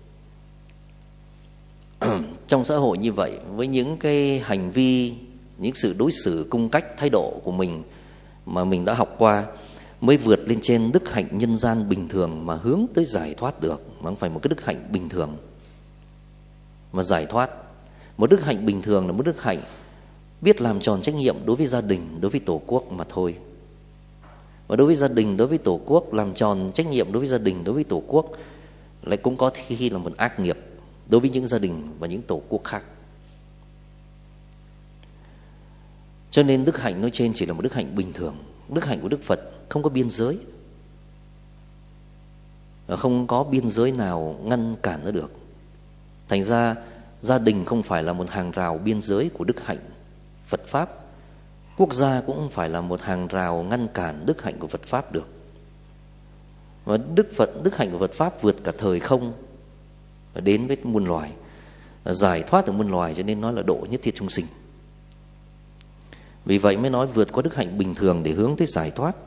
[SPEAKER 1] trong xã hội như vậy, với những cái hành vi, những sự đối xử, cung cách, thái độ của mình mà mình đã học qua, mới vượt lên trên đức hạnh nhân gian bình thường mà hướng tới giải thoát được. Mà không phải một cái đức hạnh bình thường mà giải thoát. Một đức hạnh bình thường là một đức hạnh biết làm tròn trách nhiệm đối với gia đình, đối với Tổ quốc mà thôi. Và đối với gia đình, đối với Tổ quốc, làm tròn trách nhiệm đối với gia đình, đối với Tổ quốc lại cũng có khi là một ác nghiệp đối với những gia đình và những Tổ quốc khác. Cho nên đức hạnh nói trên chỉ là một đức hạnh bình thường. Đức hạnh của Đức Phật không có biên giới, không có biên giới nào ngăn cản nó được. Thành ra gia đình không phải là một hàng rào biên giới của đức hạnh Phật Pháp. Quốc gia cũng không phải là một hàng rào ngăn cản đức hạnh của Phật Pháp được. Và đức Phật, đức hạnh của Phật Pháp vượt cả thời không và đến với muôn loài, giải thoát được muôn loài, cho nên nói là độ nhất thiết chúng sinh. Vì vậy mới nói vượt qua đức hạnh bình thường để hướng tới giải thoát.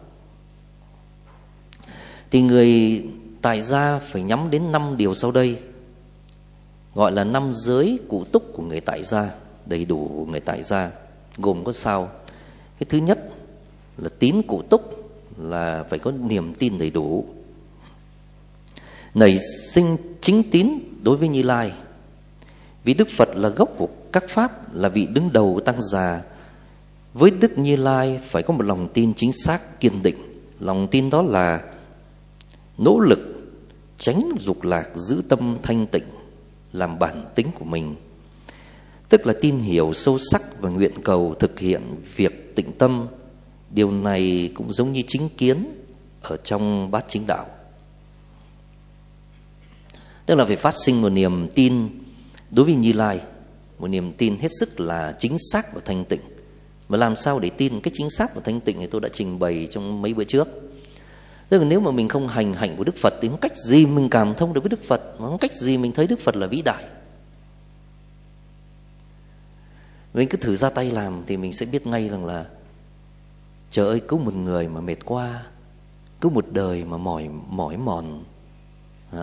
[SPEAKER 1] Thì người tại gia phải nhắm đến năm điều sau đây, gọi là năm giới cụ túc của người tại gia, đầy đủ của người tại gia, gồm có sau. Cái thứ nhất là tín cụ túc, là phải có niềm tin đầy đủ, nảy sinh chính tín đối với Như Lai. Vì Đức Phật là gốc của các pháp, là vị đứng đầu tăng già. Với Đức Như Lai phải có một lòng tin chính xác, kiên định. Lòng tin đó là nỗ lực tránh dục lạc, giữ tâm thanh tịnh làm bản tính của mình. Tức là tin hiểu sâu sắc và nguyện cầu thực hiện việc tịnh tâm. Điều này cũng giống như chính kiến ở trong bát chính đạo. Tức là phải phát sinh một niềm tin đối với Như Lai, một niềm tin hết sức là chính xác và thanh tịnh. Mà làm sao để tin cái chính xác và thanh tịnh thì tôi đã trình bày trong mấy bữa trước. Tức là nếu mà mình không hành hạnh của Đức Phật thì không cách gì mình cảm thông được với Đức Phật, mà không cách gì mình thấy Đức Phật là vĩ đại. Mình cứ thử ra tay làm thì mình sẽ biết ngay rằng là trời ơi, cứu một người mà mệt quá, cứu một đời mà mỏi mỏi mòn. Đó.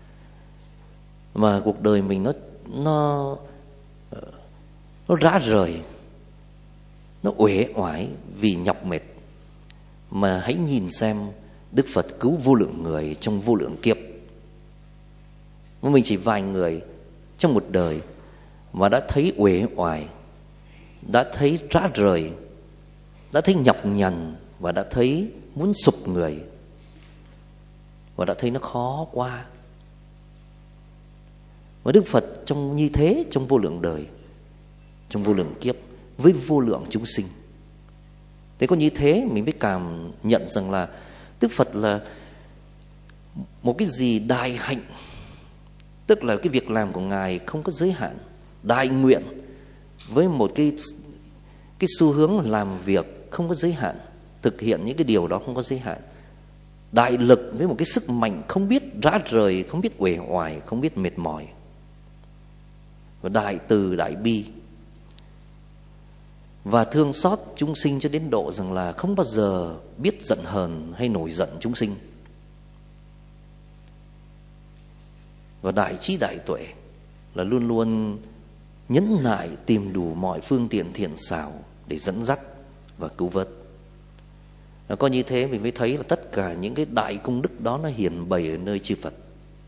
[SPEAKER 1] Mà cuộc đời mình nó nó nó rã rời, nó uể oải vì nhọc mệt. Mà hãy nhìn xem Đức Phật cứu vô lượng người trong vô lượng kiếp. Mình chỉ vài người trong một đời mà đã thấy uể oải, đã thấy rã rời, đã thấy nhọc nhằn và đã thấy muốn sụp người, và đã thấy nó khó qua. Và Đức Phật trong như thế, trong vô lượng đời, trong vô lượng kiếp, với vô lượng chúng sinh. Thế có như thế mình mới cảm nhận rằng là Đức Phật là một cái gì đại hạnh, tức là cái việc làm của Ngài không có giới hạn, đại nguyện với một cái cái xu hướng làm việc không có giới hạn, thực hiện những cái điều đó không có giới hạn, đại lực với một cái sức mạnh không biết rã rời, không biết uể oải, không biết mệt mỏi, và đại từ đại bi, và thương xót chúng sinh cho đến độ rằng là không bao giờ biết giận hờn hay nổi giận chúng sinh, và đại trí đại tuệ là luôn luôn nhẫn nại tìm đủ mọi phương tiện thiện xảo để dẫn dắt và cứu vớt. Và có như thế mình mới thấy là tất cả những cái đại công đức đó nó hiển bày ở nơi chư Phật.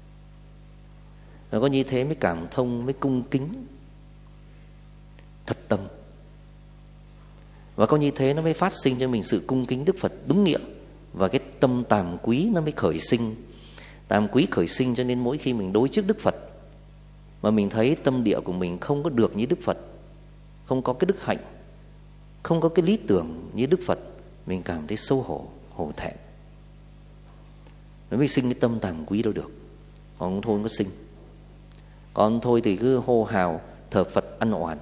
[SPEAKER 1] Và có như thế mới cảm thông, mới cung kính thật tâm. Và có như thế nó mới phát sinh cho mình sự cung kính Đức Phật đúng nghĩa, và cái tâm tàm quý nó mới khởi sinh. Tàm quý khởi sinh cho nên mỗi khi mình đối trước Đức Phật mà mình thấy tâm địa của mình không có được như Đức Phật, không có cái đức hạnh, không có cái lý tưởng như Đức Phật, mình cảm thấy xấu hổ, hổ thẹn. Nó mới sinh cái tâm tàm quý đâu được. Còn thôi không có sinh. Còn thôi thì cứ hô hào thờ Phật ăn oản,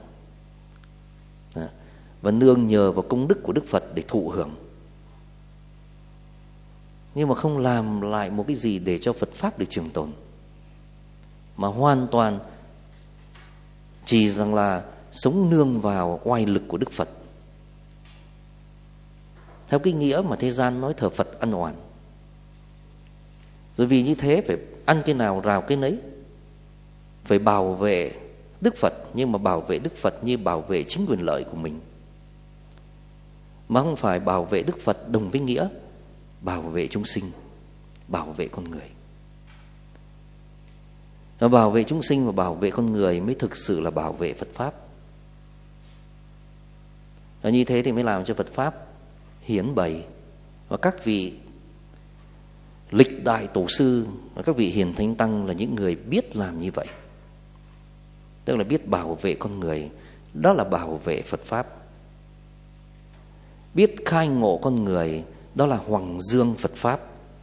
[SPEAKER 1] và nương nhờ vào công đức của Đức Phật để thụ hưởng, nhưng mà không làm lại một cái gì để cho Phật Pháp được trường tồn, mà hoàn toàn chỉ rằng là sống nương vào oai lực của Đức Phật, theo cái nghĩa mà thế gian nói thờ Phật ăn oản. Rồi vì như thế phải ăn cái nào rào cái nấy, phải bảo vệ Đức Phật, nhưng mà bảo vệ Đức Phật như bảo vệ chính quyền lợi của mình, mà không phải bảo vệ Đức Phật đồng với nghĩa bảo vệ chúng sinh, bảo vệ con người. Và bảo vệ chúng sinh và bảo vệ con người mới thực sự là bảo vệ Phật Pháp. Và như thế thì mới làm cho Phật Pháp hiển bày. Và các vị lịch đại tổ sư và các vị hiền thánh tăng là những người biết làm như vậy, tức là biết bảo vệ con người, đó là bảo vệ Phật Pháp. Biết khai ngộ con người, đó là hoằng dương Phật Pháp.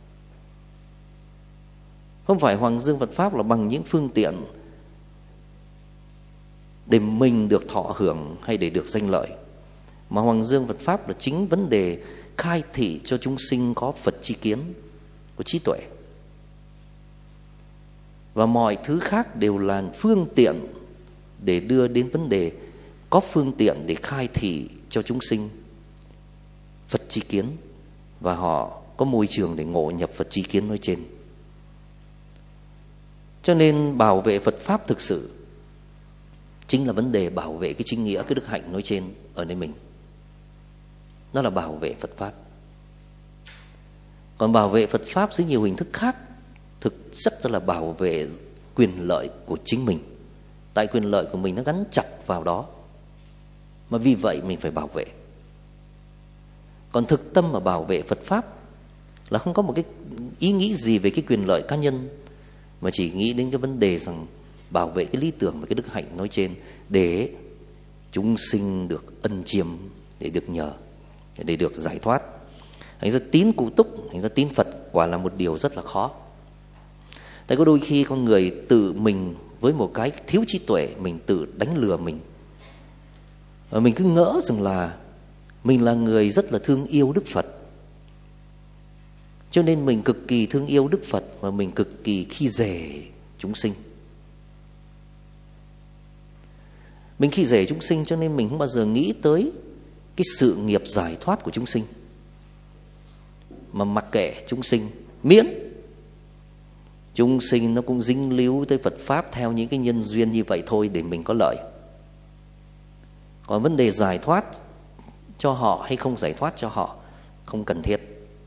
[SPEAKER 1] Không phải hoằng dương Phật Pháp là bằng những phương tiện để mình được thọ hưởng hay để được danh lợi, mà hoằng dương Phật Pháp là chính vấn đề khai thị cho chúng sinh có Phật tri kiến, có trí tuệ. Và mọi thứ khác đều là phương tiện để đưa đến vấn đề có phương tiện để khai thị cho chúng sinh Phật tri kiến, và họ có môi trường để ngộ nhập Phật tri kiến nói trên. Cho nên bảo vệ Phật Pháp thực sự chính là vấn đề bảo vệ cái chính nghĩa, cái đức hạnh nói trên ở nơi mình. Đó là bảo vệ Phật Pháp. Còn bảo vệ Phật Pháp dưới nhiều hình thức khác thực chất là bảo vệ quyền lợi của chính mình. Tại quyền lợi của mình nó gắn chặt vào đó, mà vì vậy mình phải bảo vệ. Còn thực tâm mà bảo vệ Phật Pháp là không có một cái ý nghĩ gì về cái quyền lợi cá nhân, mà chỉ nghĩ đến cái vấn đề rằng bảo vệ cái lý tưởng và cái đức hạnh nói trên để chúng sinh được ân chiêm, để được nhờ, để được giải thoát. Thành ra tín cụ túc, thành ra tín Phật quả là một điều rất là khó. Tại có đôi khi con người tự mình với một cái thiếu trí tuệ, mình tự đánh lừa mình, và mình cứ ngỡ rằng là mình là người rất là thương yêu Đức Phật, cho nên mình cực kỳ thương yêu Đức Phật và mình cực kỳ khi dè chúng sinh. Mình khi dè chúng sinh cho nên mình không bao giờ nghĩ tới cái sự nghiệp giải thoát của chúng sinh, mà mặc kệ chúng sinh, miễn chúng sinh nó cũng dính líu tới Phật Pháp theo những cái nhân duyên như vậy thôi để mình có lợi. Còn vấn đề giải thoát cho họ hay không giải thoát cho họ không cần thiết,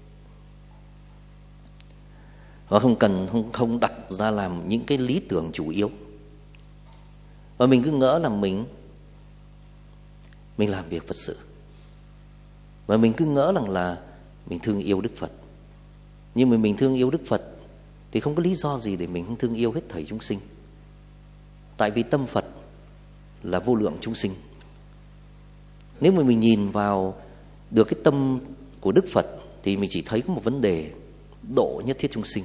[SPEAKER 1] và không cần không, không đặt ra làm những cái lý tưởng chủ yếu. Và mình cứ ngỡ là mình mình làm việc Phật sự. Và mình cứ ngỡ rằng là mình thương yêu Đức Phật. Nhưng mà mình thương yêu Đức Phật thì không có lý do gì để mình không thương yêu hết thảy chúng sinh. Tại vì tâm Phật là vô lượng chúng sinh. Nếu mà mình nhìn vào được cái tâm của Đức Phật thì mình chỉ thấy có một vấn đề: độ nhất thiết chúng sinh.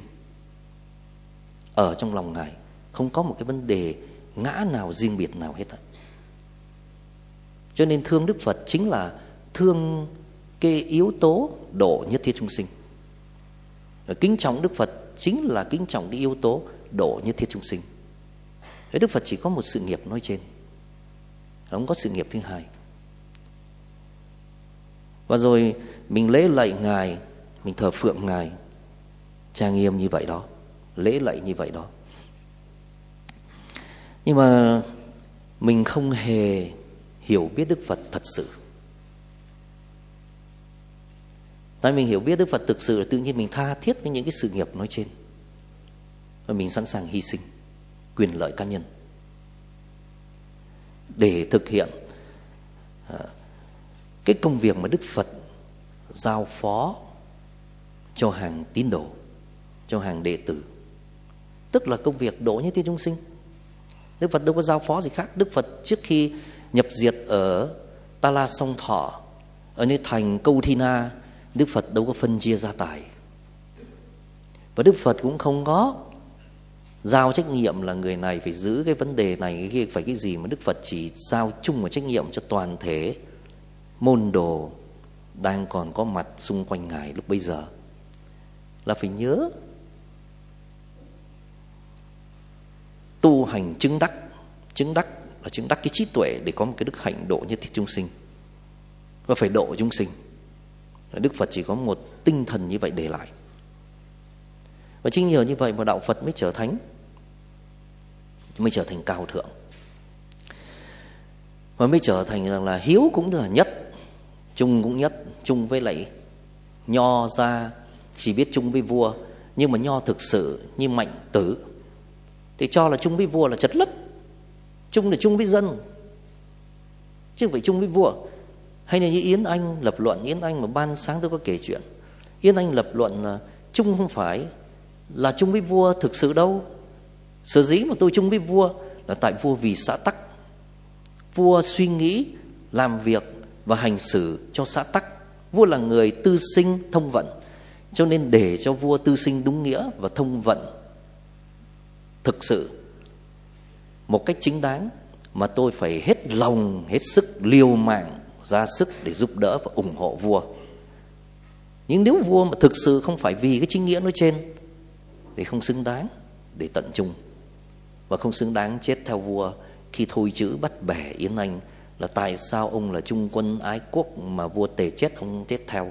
[SPEAKER 1] Ở trong lòng Ngài không có một cái vấn đề ngã nào riêng biệt nào hết. Cho nên thương Đức Phật chính là thương cái yếu tố độ nhất thiết chúng sinh. Kính trọng Đức Phật chính là kính trọng cái yếu tố độ nhất thiết chúng sinh. Thế Đức Phật chỉ có một sự nghiệp nói trên, không có sự nghiệp thứ hai. Và rồi mình lễ lạy Ngài, mình thờ phượng Ngài trang nghiêm như vậy đó, lễ lạy như vậy đó. Nhưng mà mình không hề hiểu biết Đức Phật thật sự. Tại mình hiểu biết Đức Phật thực sự là tự nhiên mình tha thiết với những cái sự nghiệp nói trên, và mình sẵn sàng hy sinh quyền lợi cá nhân để thực hiện cái công việc mà Đức Phật giao phó cho hàng tín đồ, cho hàng đệ tử, tức là công việc độ nhất thiết chúng sinh. Đức Phật đâu có giao phó gì khác. Đức Phật trước khi nhập diệt ở Ta La Song Thọ, ở nơi thành Câu Thi Na, Đức Phật đâu có phân chia gia tài. Và Đức Phật cũng không có giao trách nhiệm là người này phải giữ cái vấn đề này, cái kia phải cái gì, mà Đức Phật chỉ giao chung một trách nhiệm cho toàn thể môn đồ đang còn có mặt xung quanh Ngài lúc bấy giờ, là phải nhớ tu hành chứng đắc. Chứng đắc là chứng đắc cái trí tuệ để có một cái đức hạnh độ nhất thiết chúng sinh, và phải độ chúng sinh. Đức Phật chỉ có một tinh thần như vậy để lại. Và chính nhờ như vậy mà đạo Phật mới trở thánh, mới trở thành cao thượng, và mới trở thành rằng là hiếu cũng là nhất, chung cũng nhất. Chung với lại Nho ra chỉ biết chung với vua, nhưng mà Nho thực sự như Mạnh Tử thì cho là chung với vua là chật lất. Chung là chung với dân, chứ không phải chung với vua. Hay là như Yến Anh lập luận, Yến Anh mà ban sáng tôi có kể chuyện, Yến Anh lập luận là chung không phải là chung với vua thực sự đâu. Sở dĩ mà tôi chung với vua là tại vua vì xã tắc, vua suy nghĩ, làm việc và hành xử cho xã tắc. Vua là người tư sinh thông vận, cho nên để cho vua tư sinh đúng nghĩa và thông vận thực sự một cách chính đáng, mà tôi phải hết lòng, hết sức, liều mạng ra sức để giúp đỡ và ủng hộ vua. Nhưng nếu vua mà thực sự không phải vì cái chính nghĩa nói trên thì không xứng đáng để tận chung, và không xứng đáng chết theo vua khi thôi chữ bắt bẻ Yến Anh là tại sao ông là trung quân ái quốc mà vua Tề chết ông chết theo.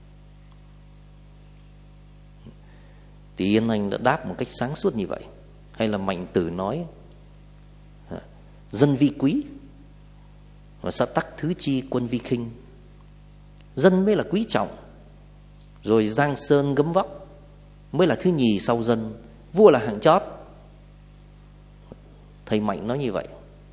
[SPEAKER 1] Thì Yến Anh đã đáp một cách sáng suốt như vậy. Hay là Mạnh Tử nói dân vi quý và xã tắc thứ chi quân vi khinh. Dân mới là quý trọng, rồi giang sơn gấm vóc mới là thứ nhì sau dân, vua là hạng chót. Thầy Mạnh nói như vậy.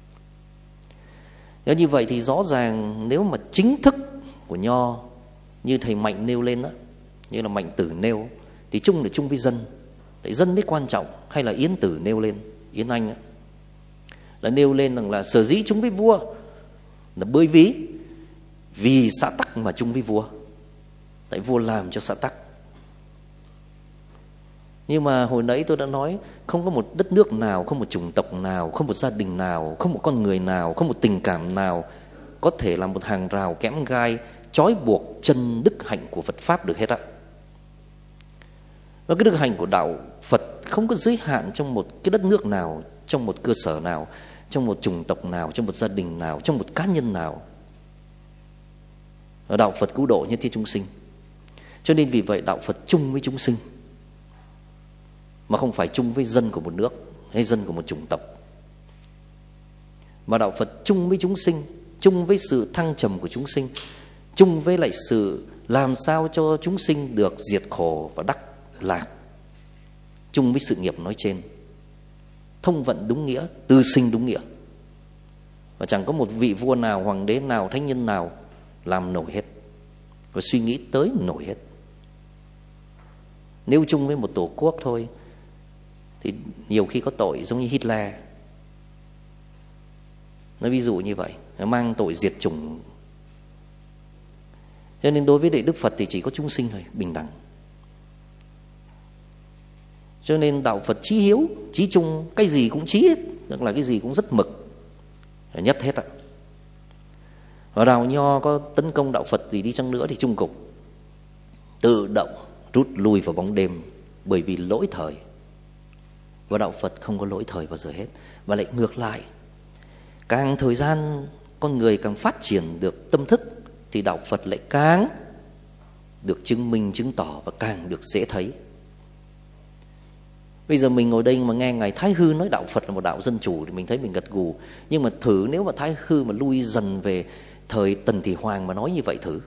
[SPEAKER 1] Nếu như vậy thì rõ ràng nếu mà chính thức của Nho như thầy Mạnh nêu lên đó, như là Mạnh Tử nêu, thì chung là chung với dân, tại dân mới quan trọng. Hay là Yến Tử nêu lên, Yến Anh đó, là nêu lên rằng là sở dĩ chung với vua là bởi vì vì xã tắc mà chung với vua, tại vua làm cho xã tắc. Nhưng mà hồi nãy tôi đã nói, không có một đất nước nào, không một chủng tộc nào, không một gia đình nào, không một con người nào, không một tình cảm nào có thể là một hàng rào kẽm gai trói buộc chân đức hạnh của Phật Pháp được hết ạ. Và cái đức hạnh của đạo Phật không có giới hạn trong một cái đất nước nào, trong một cơ sở nào, trong một chủng tộc nào, trong một gia đình nào, trong một cá nhân nào. Và đạo Phật cứu độ nhất thiết chúng sinh. Cho nên vì vậy đạo Phật chung với chúng sinh, mà không phải chung với dân của một nước hay dân của một chủng tộc. Mà đạo Phật chung với chúng sinh, chung với sự thăng trầm của chúng sinh, chung với lại sự làm sao cho chúng sinh được diệt khổ và đắc lạc, chung với sự nghiệp nói trên, thông vận đúng nghĩa, tư sinh đúng nghĩa. Và chẳng có một vị vua nào, hoàng đế nào, thánh nhân nào làm nổi hết. và suy nghĩ tới nổi hết. Nếu chung với một tổ quốc thôi thì nhiều khi có tội giống như Hitler. Nói ví dụ như vậy, mang tội diệt chủng. Cho nên đối với Đức Phật thì chỉ có chúng sinh thôi, bình đẳng. Cho nên đạo Phật chí hiếu, chí trung, cái gì cũng chí hết, tức là cái gì cũng rất mực, nhất hết ạ. Và đạo Nho có tấn công đạo Phật gì đi chăng nữa thì chung cục tự động rút lui vào bóng đêm, bởi vì lỗi thời. Và đạo Phật không có lỗi thời bao giờ hết. Và lại ngược lại, càng thời gian con người càng phát triển được tâm thức thì đạo Phật lại càng được chứng minh, chứng tỏ và càng được dễ thấy. Bây giờ mình ngồi đây mà nghe Ngài Thái Hư nói đạo Phật là một đạo dân chủ thì mình thấy mình gật gù. Nhưng mà thử nếu mà Thái Hư mà lui dần về thời Tần Thị Hoàng mà nói như vậy thử.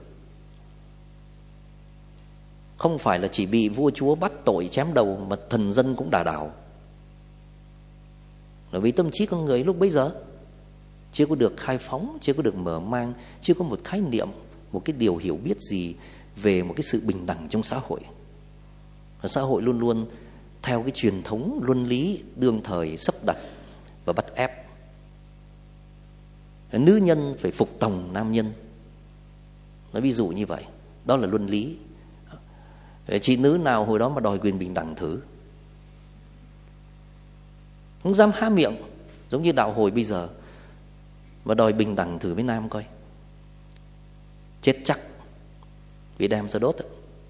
[SPEAKER 1] Không phải là chỉ bị vua chúa bắt tội chém đầu mà thần dân cũng đả đảo. Bởi vì tâm trí con người lúc bấy giờ chưa có được khai phóng, chưa có được mở mang, chưa có một khái niệm, một cái điều hiểu biết gì về một cái sự bình đẳng trong xã hội. Và xã hội luôn luôn theo cái truyền thống luân lý đương thời sắp đặt và bắt ép. Nữ nhân phải phục tòng nam nhân. Nói ví dụ như vậy, đó là luân lý. Chị nữ nào hồi đó mà đòi quyền bình đẳng thử, không dám há miệng, giống như đạo hồi bây giờ mà đòi bình đẳng thử với nam coi, chết chắc, bị đem ra đốt.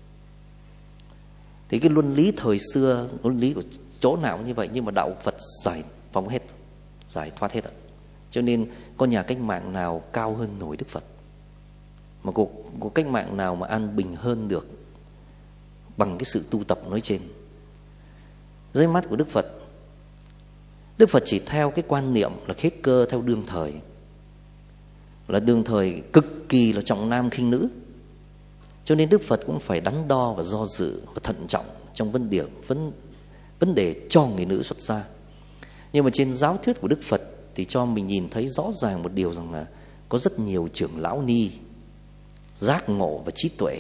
[SPEAKER 1] Thì cái luân lý thời xưa, luân lý của chỗ nào như vậy, nhưng mà đạo Phật giải phóng hết, giải thoát hết. Cho nên có nhà cách mạng nào cao hơn nổi Đức Phật, mà cuộc, cuộc cách mạng nào mà an bình hơn được bằng cái sự tu tập nói trên. Dưới mắt của Đức Phật, Đức Phật chỉ theo cái quan niệm là khế cơ theo đương thời, là đương thời cực kỳ là trọng nam khinh nữ. Cho nên Đức Phật cũng phải đắn đo và do dự và thận trọng trong vấn đề vấn, vấn đề cho người nữ xuất gia. Nhưng mà trên giáo thuyết của Đức Phật thì cho mình nhìn thấy rõ ràng một điều rằng là có rất nhiều trưởng lão ni giác ngộ và trí tuệ.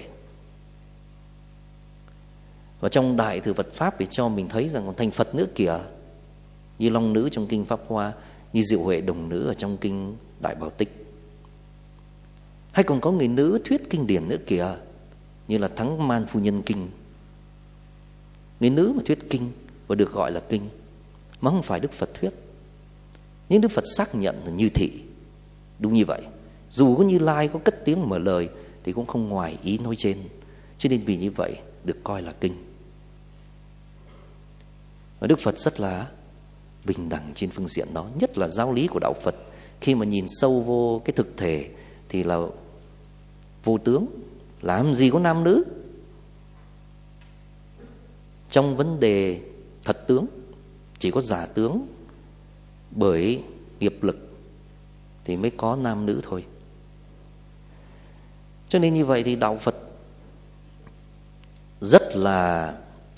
[SPEAKER 1] Và trong Đại Thừa Phật Pháp thì cho mình thấy rằng còn thành Phật nữa kìa, như Long Nữ trong kinh Pháp Hoa, như Diệu Huệ Đồng Nữ ở trong kinh Đại Bảo Tích. Hay còn có người nữ thuyết kinh điển nữa kìa, như là Thắng Man Phu Nhân Kinh. Người nữ mà thuyết kinh và được gọi là kinh, mà không phải Đức Phật thuyết. Nhưng Đức Phật xác nhận là như thị. Đúng như vậy, dù có Như Lai có cất tiếng mở lời thì cũng không ngoài ý nói trên. Cho nên vì như vậy được coi là kinh. Và Đức Phật rất là bình đẳng trên phương diện đó. Nhất là giáo lý của đạo Phật, khi mà nhìn sâu vô cái thực thể thì là vô tướng. Làm gì có nam nữ. Trong vấn đề thật tướng chỉ có giả tướng, bởi nghiệp lực thì mới có nam nữ thôi. Cho nên như vậy thì đạo Phật rất là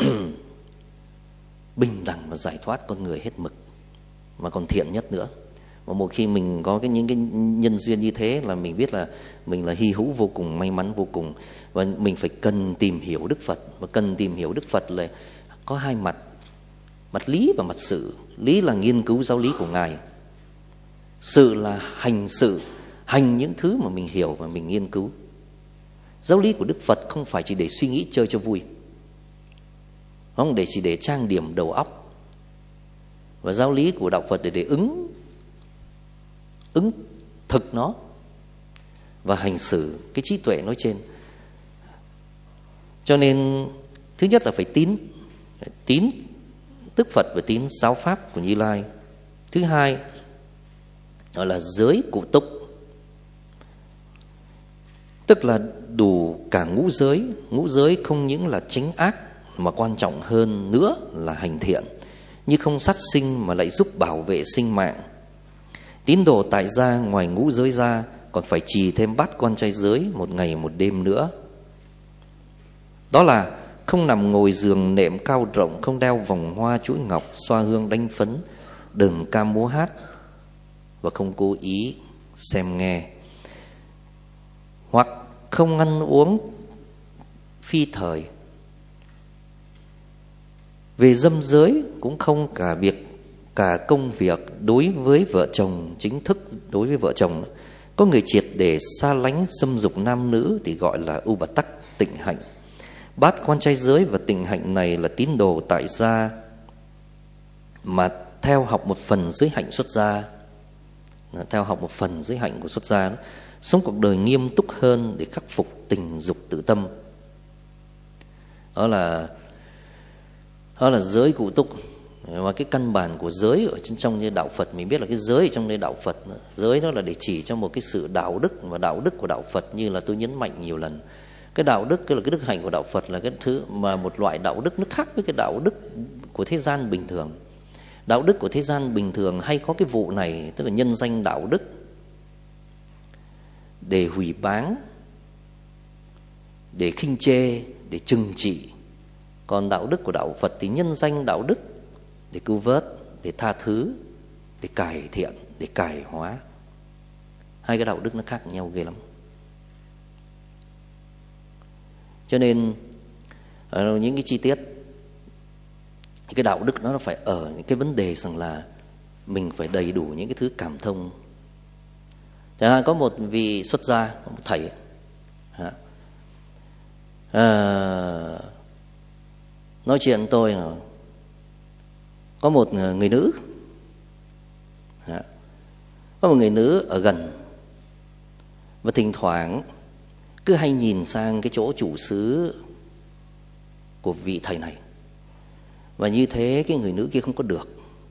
[SPEAKER 1] bình đẳng và giải thoát con người hết mực, mà còn thiện nhất nữa. Và một khi mình có cái những cái nhân duyên như thế là mình biết là mình là hy hữu vô cùng, may mắn vô cùng. Và mình phải cần tìm hiểu Đức Phật. Và cần tìm hiểu Đức Phật là có hai mặt, mặt lý và mặt sự. Lý là nghiên cứu giáo lý của Ngài, sự là hành sự, hành những thứ mà mình hiểu và mình nghiên cứu. Giáo lý của Đức Phật không phải chỉ để suy nghĩ chơi cho vui, không để chỉ để trang điểm đầu óc. Và giáo lý của đạo Phật để để ứng ứng thực nó và hành xử cái trí tuệ nói trên. Cho nên thứ nhất là phải tín tín Đức Phật và tín giáo pháp của Như Lai. Thứ hai gọi là giới cụ túc, tức là đủ cả ngũ giới. Ngũ giới không những là chánh ác mà quan trọng hơn nữa là hành thiện, như không sát sinh mà lại giúp bảo vệ sinh mạng. Tín đồ tại gia ngoài ngũ giới ra còn phải trì thêm bát quan trai giới một ngày một đêm nữa. Đó là không nằm ngồi giường nệm cao rộng, không đeo vòng hoa chuỗi ngọc, xoa hương đánh phấn, đờn ca múa hát, và không cố ý xem nghe, hoặc không ăn uống phi thời. Về dâm giới cũng không cả việc cả công việc đối với vợ chồng, chính thức đối với vợ chồng. Có người triệt để xa lánh xâm dục nam nữ thì gọi là Ubattak, tịnh hạnh. Bát quan trai giới và tịnh hạnh này là tín đồ tại gia mà theo học một phần giới hạnh xuất gia, theo học một phần giới hạnh của xuất gia đó, sống cuộc đời nghiêm túc hơn để khắc phục tình dục tự tâm. Đó là đó là giới cụ túc. Và cái căn bản của giới ở trong như đạo Phật, mình biết là cái giới ở trong đây đạo Phật, giới đó là để chỉ cho một cái sự đạo đức, và đạo đức của đạo Phật như là tôi nhấn mạnh nhiều lần. Cái đạo đức, cái là cái đức hạnh của đạo Phật là cái thứ mà một loại đạo đức nó khác với cái đạo đức của thế gian bình thường. Đạo đức của thế gian bình thường hay có cái vụ này, tức là nhân danh đạo đức để hủy báng, để khinh chê, để trừng trị. Còn đạo đức của đạo Phật thì nhân danh đạo đức để cứu vớt, để tha thứ, để cải thiện, để cải hóa. Hai cái đạo đức nó khác nhau ghê lắm. Cho nên ở những cái chi tiết, cái đạo đức nó phải ở những cái vấn đề rằng là mình phải đầy đủ những cái thứ cảm thông. Chẳng hạn có một vị xuất gia, một thầy à, nói chuyện tôi là có một người nữ, có một người nữ ở gần, và thỉnh thoảng cứ hay nhìn sang cái chỗ chủ xứ của vị thầy này, và như thế cái người nữ kia không có được.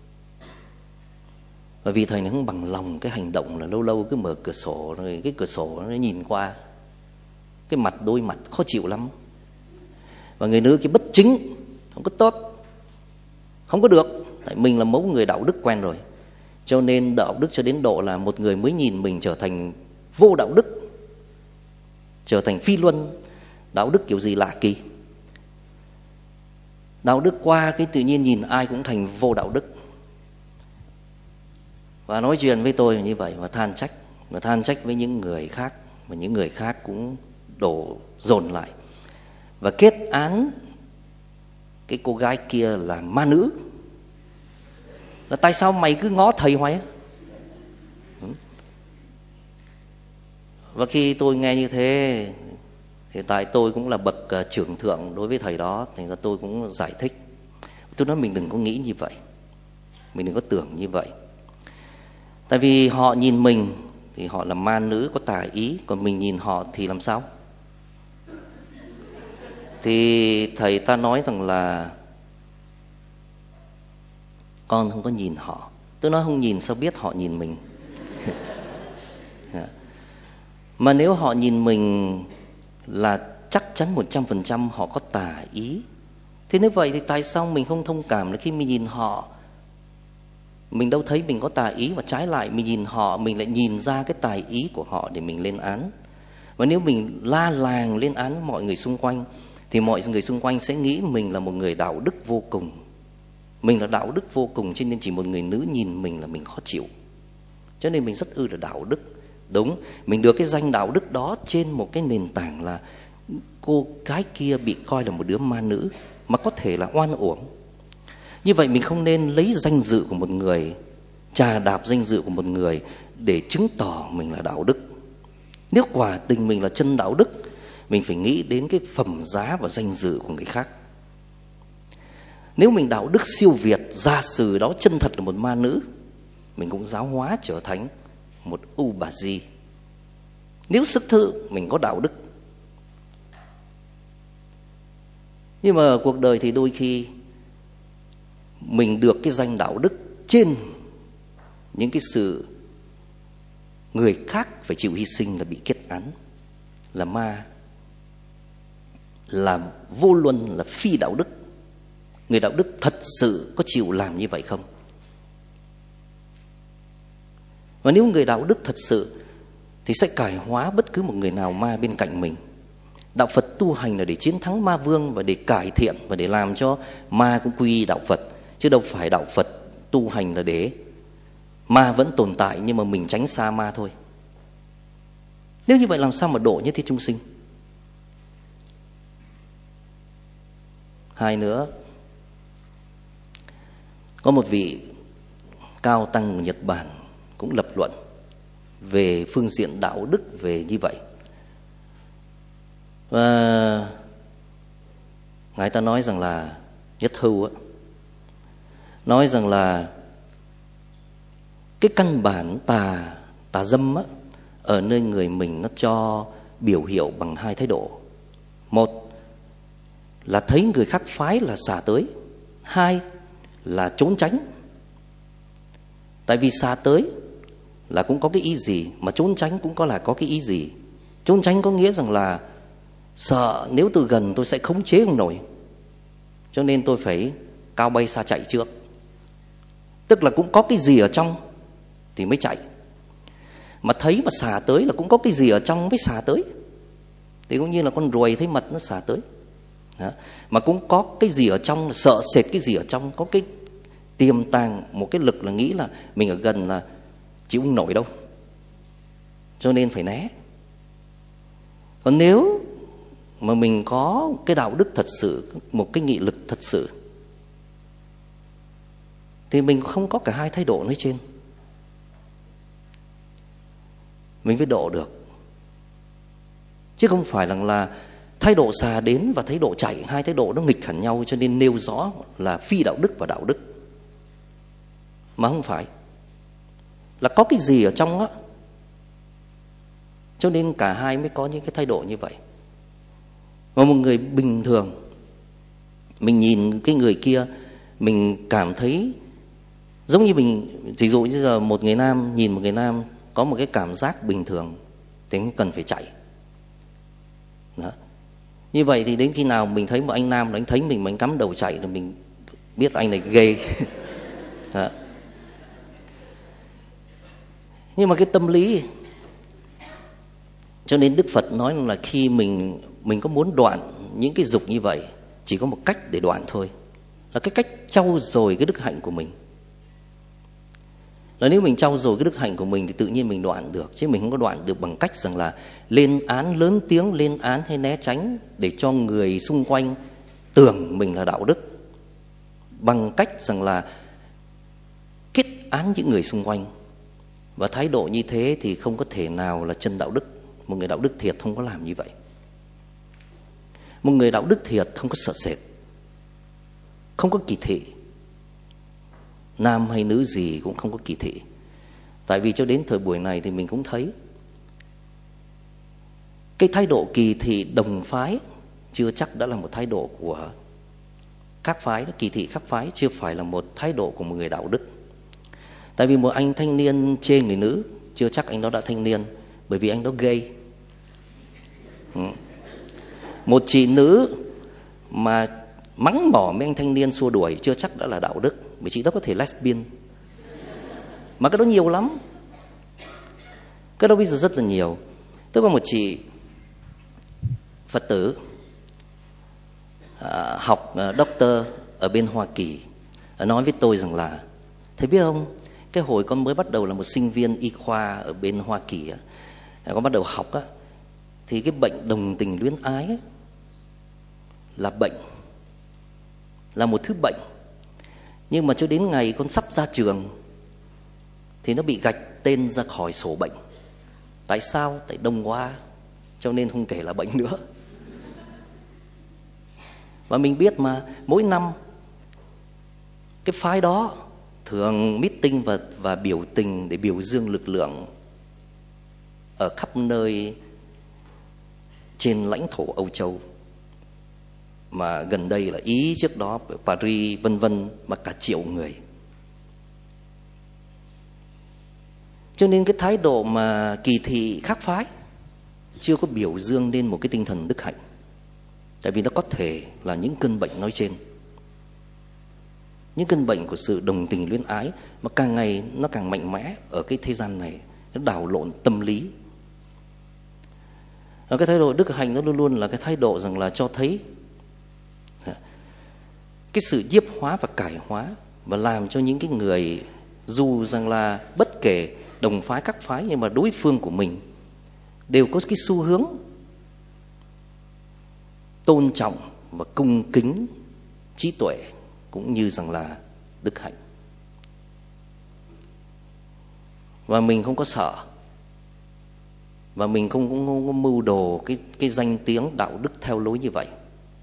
[SPEAKER 1] Và vị thầy này không bằng lòng cái hành động là lâu lâu cứ mở cửa sổ, rồi cái cửa sổ nó nhìn qua, cái mặt đôi mặt khó chịu lắm. Và người nữ kia bất chính, không có tốt, không có được. Tại mình là mẫu người đạo đức quen rồi, cho nên đạo đức cho đến độ là một người mới nhìn mình trở thành vô đạo đức, trở thành phi luân. Đạo đức kiểu gì lạ kỳ. Đạo đức qua cái tự nhiên nhìn ai cũng thành vô đạo đức. Và nói chuyện với tôi như vậy, và than trách, và than trách với những người khác, và những người khác cũng đổ dồn lại và kết án cái cô gái kia là ma nữ. Là tại sao mày cứ ngó thầy hoài á? Và khi tôi nghe như thế, hiện tại tôi cũng là bậc trưởng thượng đối với thầy đó, thành ra tôi cũng giải thích. Tôi nói mình đừng có nghĩ như vậy, mình đừng có tưởng như vậy. Tại vì họ nhìn mình thì họ là ma nữ có tà ý, còn mình nhìn họ thì làm sao? Thì thầy ta nói rằng là con không có nhìn họ. Tôi nói không nhìn sao biết họ nhìn mình. Mà nếu họ nhìn mình là chắc chắn một trăm phần trăm họ có tà ý. Thế nếu vậy thì tại sao mình không thông cảm là khi mình nhìn họ, mình đâu thấy mình có tà ý, và trái lại mình nhìn họ, mình lại nhìn ra cái tà ý của họ để mình lên án. Và nếu mình la làng lên án mọi người xung quanh, thì mọi người xung quanh sẽ nghĩ mình là một người đạo đức vô cùng. Mình là đạo đức vô cùng, cho nên chỉ một người nữ nhìn mình là mình khó chịu. Cho nên mình rất ư là đạo đức. Đúng, mình được cái danh đạo đức đó trên một cái nền tảng là cô gái kia bị coi là một đứa ma nữ, mà có thể là oan uổng. Như vậy mình không nên lấy danh dự của một người, chà đạp danh dự của một người để chứng tỏ mình là đạo đức. Nếu quả tình mình là chân đạo đức, mình phải nghĩ đến cái phẩm giá và danh dự của người khác. Nếu mình đạo đức siêu việt, giả sử đó chân thật là một ma nữ, mình cũng giáo hóa trở thành một u bà di. Nếu thực sự mình có đạo đức. Nhưng mà cuộc đời thì đôi khi mình được cái danh đạo đức trên những cái sự người khác phải chịu hy sinh, là bị kết án, là ma, là vô luân, là phi đạo đức. Người đạo đức thật sự có chịu làm như vậy không? Và nếu người đạo đức thật sự thì sẽ cải hóa bất cứ một người nào ma bên cạnh mình. Đạo Phật tu hành là để chiến thắng ma vương, và để cải thiện, và để làm cho ma cũng quy y đạo Phật. Chứ đâu phải đạo Phật tu hành là để ma vẫn tồn tại, nhưng mà mình tránh xa ma thôi. Nếu như vậy làm sao mà độ nhất thiết chúng sinh? Hai nữa, có một vị cao tăng Nhật Bản cũng lập luận về phương diện đạo đức về như vậy. Và ngài ta nói rằng là Nhất Hưu á, nói rằng là cái căn bản tà tà dâm á, ở nơi người mình nó cho biểu hiện bằng hai thái độ. Một là thấy người khác phái là xả tới. Hai là trốn tránh. Tại vì xả tới là cũng có cái ý gì, mà trốn tránh cũng có là có cái ý gì. Trốn tránh có nghĩa rằng là sợ nếu từ gần tôi sẽ khống chế không nổi, cho nên tôi phải cao bay xa chạy trước. Tức là cũng có cái gì ở trong thì mới chạy. Mà thấy mà xả tới là cũng có cái gì ở trong mới xả tới. Thì cũng như là con ruồi thấy mật nó xả tới. Đó. Mà cũng có cái gì ở trong, sợ sệt cái gì ở trong, có cái tiềm tàng một cái lực là nghĩ là mình ở gần là chịu không nổi đâu, cho nên phải né. Còn nếu mà mình có cái đạo đức thật sự, một cái nghị lực thật sự, thì mình không có cả hai thái độ nói trên. Mình phải độ được, chứ không phải là, là thái độ xà đến và thái độ chạy, hai thái độ nó nghịch hẳn nhau, cho nên nêu rõ là phi đạo đức và đạo đức. Mà không phải, là có cái gì ở trong đó, cho nên cả hai mới có những cái thái độ như vậy. Mà một người bình thường, mình nhìn cái người kia, mình cảm thấy giống như mình, ví dụ như giờ một người nam nhìn một người nam có một cái cảm giác bình thường thì không cần phải chạy. Đó. Như vậy thì đến khi nào mình thấy một anh nam, anh thấy mình mà anh cắm đầu chạy là mình biết anh này ghê. Đó. Nhưng mà cái tâm lý, cho nên Đức Phật nói là khi mình mình có muốn đoạn những cái dục như vậy, chỉ có một cách để đoạn thôi, là cái cách trau dồi cái đức hạnh của mình. Là nếu mình trau dồi cái đức hạnh của mình thì tự nhiên mình đoạn được, chứ mình không có đoạn được bằng cách rằng là lên án lớn tiếng, lên án hay né tránh để cho người xung quanh tưởng mình là đạo đức, bằng cách rằng là kết án những người xung quanh. Và thái độ như thế thì không có thể nào là chân đạo đức. Một người đạo đức thiệt không có làm như vậy. Một người đạo đức thiệt không có sợ sệt, không có kỳ thị. Nam hay nữ gì cũng không có kỳ thị. Tại vì cho đến thời buổi này thì mình cũng thấy cái thái độ kỳ thị đồng phái chưa chắc đã là một thái độ của khác phái. Kỳ thị khác phái chưa phải là một thái độ của một người đạo đức. Tại vì một anh thanh niên chê người nữ chưa chắc anh đó đã thanh niên, bởi vì anh đó gay. Ừ. Một chị nữ mà mắng mỏ mấy anh thanh niên xua đuổi chưa chắc đã là đạo đức, bởi chị đó có thể lesbian. Mà cái đó nhiều lắm, cái đó bây giờ rất là nhiều. Tức là một chị Phật tử à, học à, doctor ở bên Hoa Kỳ à, nói với tôi rằng là, thầy biết không, cái hồi con mới bắt đầu là một sinh viên y khoa ở bên Hoa Kỳ á, con bắt đầu học á, thì cái bệnh đồng tình luyến ái á, là bệnh, là một thứ bệnh. Nhưng mà cho đến ngày con sắp ra trường thì nó bị gạch tên ra khỏi sổ bệnh. Tại sao? Tại đông quá, cho nên không kể là bệnh nữa. Và mình biết mà, mỗi năm cái phái đó thường meeting và, và biểu tình để biểu dương lực lượng ở khắp nơi trên lãnh thổ Âu Châu. Mà gần đây là Ý, trước đó Paris, vân vân, mà cả triệu người. Cho nên cái thái độ mà kỳ thị khác phái chưa có biểu dương lên một cái tinh thần đức hạnh. Tại vì nó có thể là những cơn bệnh nói trên, những cơn bệnh của sự đồng tình luyến ái mà càng ngày nó càng mạnh mẽ ở cái thế gian này, nó đảo lộn tâm lý. Và cái thái độ đức hạnh nó luôn luôn là cái thái độ rằng là cho thấy cái sự nhiếp hóa và cải hóa, và làm cho những cái người dù rằng là bất kể đồng phái các phái, nhưng mà đối phương của mình đều có cái xu hướng tôn trọng và cung kính trí tuệ cũng như rằng là đức hạnh. Và mình không có sợ, và mình không, không, không có mưu đồ cái, cái danh tiếng đạo đức theo lối như vậy.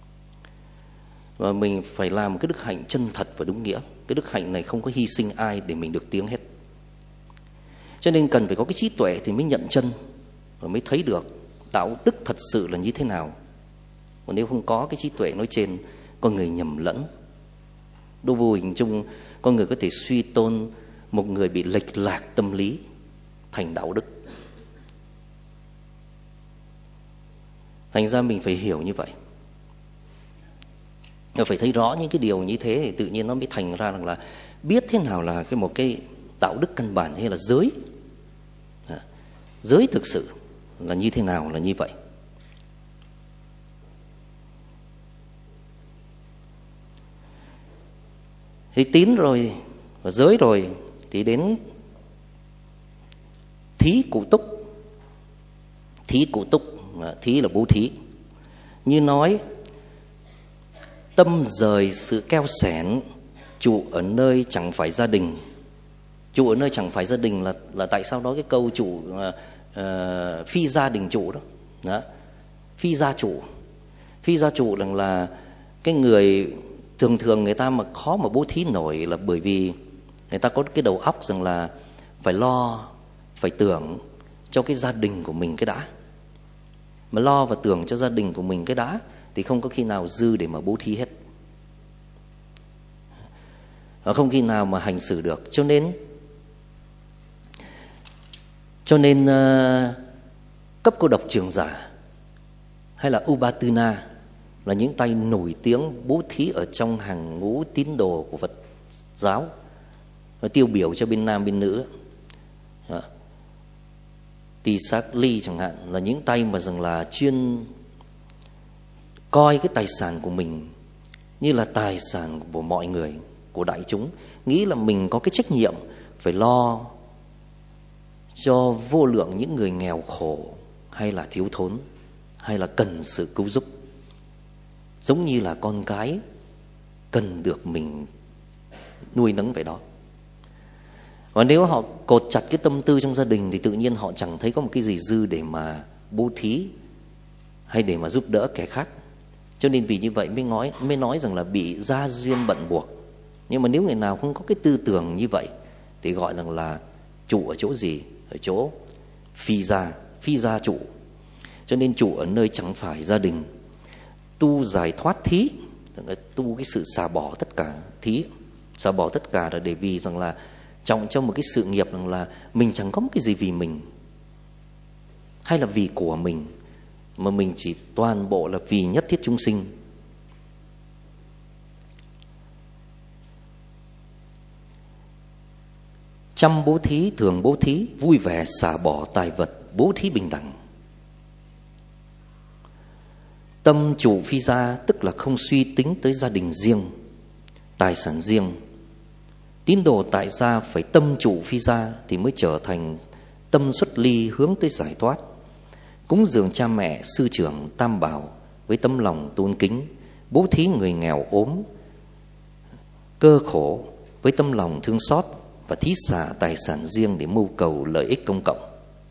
[SPEAKER 1] Và mình phải làm cái đức hạnh chân thật và đúng nghĩa. Cái đức hạnh này không có hy sinh ai để mình được tiếng hết. Cho nên cần phải có cái trí tuệ thì mới nhận chân, và mới thấy được đạo đức thật sự là như thế nào. Còn nếu không có cái trí tuệ nói trên, con người nhầm lẫn. Đô vô hình chung, con người có thể suy tôn một người bị lệch lạc tâm lý thành đạo đức. Thành ra mình phải hiểu như vậy, phải thấy rõ những cái điều như thế thì tự nhiên nó mới thành ra rằng là biết thế nào là cái một cái đạo đức căn bản, hay là giới. À, giới thực sự là như thế nào là như vậy. Thì tín rồi và giới rồi thì đến thí cụ túc. Thí cụ túc, thí là bố thí. Như nói tâm rời sự keo xẻn, trụ ở nơi chẳng phải gia đình. Trụ ở nơi chẳng phải gia đình là là tại sao đó cái câu trụ uh, uh, phi gia đình trụ đó. Đó. Phi gia trụ. Phi gia trụ là, là cái người thường thường người ta mà khó mà bố thí nổi là bởi vì người ta có cái đầu óc rằng là phải lo, phải tưởng cho cái gia đình của mình cái đã. Mà lo và tưởng cho gia đình của mình cái đã thì không có khi nào dư để mà bố thí hết, và không khi nào mà hành xử được. Cho nên cho nên uh, cấp cô độc trưởng giả hay là Ubatuna là những tay nổi tiếng bố thí ở trong hàng ngũ tín đồ của Phật giáo, và tiêu biểu cho bên nam bên nữ. Tỳ Xác Ly chẳng hạn là những tay mà rằng là chuyên coi cái tài sản của mình như là tài sản của mọi người, của đại chúng, nghĩ là mình có cái trách nhiệm phải lo cho vô lượng những người nghèo khổ hay là thiếu thốn hay là cần sự cứu giúp, giống như là con cái cần được mình nuôi nấng vậy đó. Và nếu họ cột chặt cái tâm tư trong gia đình thì tự nhiên họ chẳng thấy có một cái gì dư để mà bố thí hay để mà giúp đỡ kẻ khác. Cho nên vì như vậy mới nói mới nói rằng là bị gia duyên bận buộc. Nhưng mà nếu người nào không có cái tư tưởng như vậy thì gọi rằng là trụ ở chỗ gì? Ở chỗ phi gia, phi gia trụ. Cho nên trụ ở nơi chẳng phải gia đình. Tu giải thoát thí, tu cái sự xả bỏ tất cả. Thí, xả bỏ tất cả là để vì rằng là trọng trong một cái sự nghiệp rằng là mình chẳng có một cái gì vì mình hay là vì của mình, mà mình chỉ toàn bộ là vì nhất thiết chúng sinh. Chăm bố thí, thường bố thí, vui vẻ xả bỏ tài vật, bố thí bình đẳng. Tâm trụ phi gia tức là không suy tính tới gia đình riêng, tài sản riêng. Tín đồ tại gia phải tâm trụ phi gia thì mới trở thành tâm xuất ly hướng tới giải thoát. Cúng dường cha mẹ, sư trưởng, tam bảo với tấm lòng tôn kính, bố thí người nghèo ốm, cơ khổ với tấm lòng thương xót, và thí xả tài sản riêng để mưu cầu lợi ích công cộng.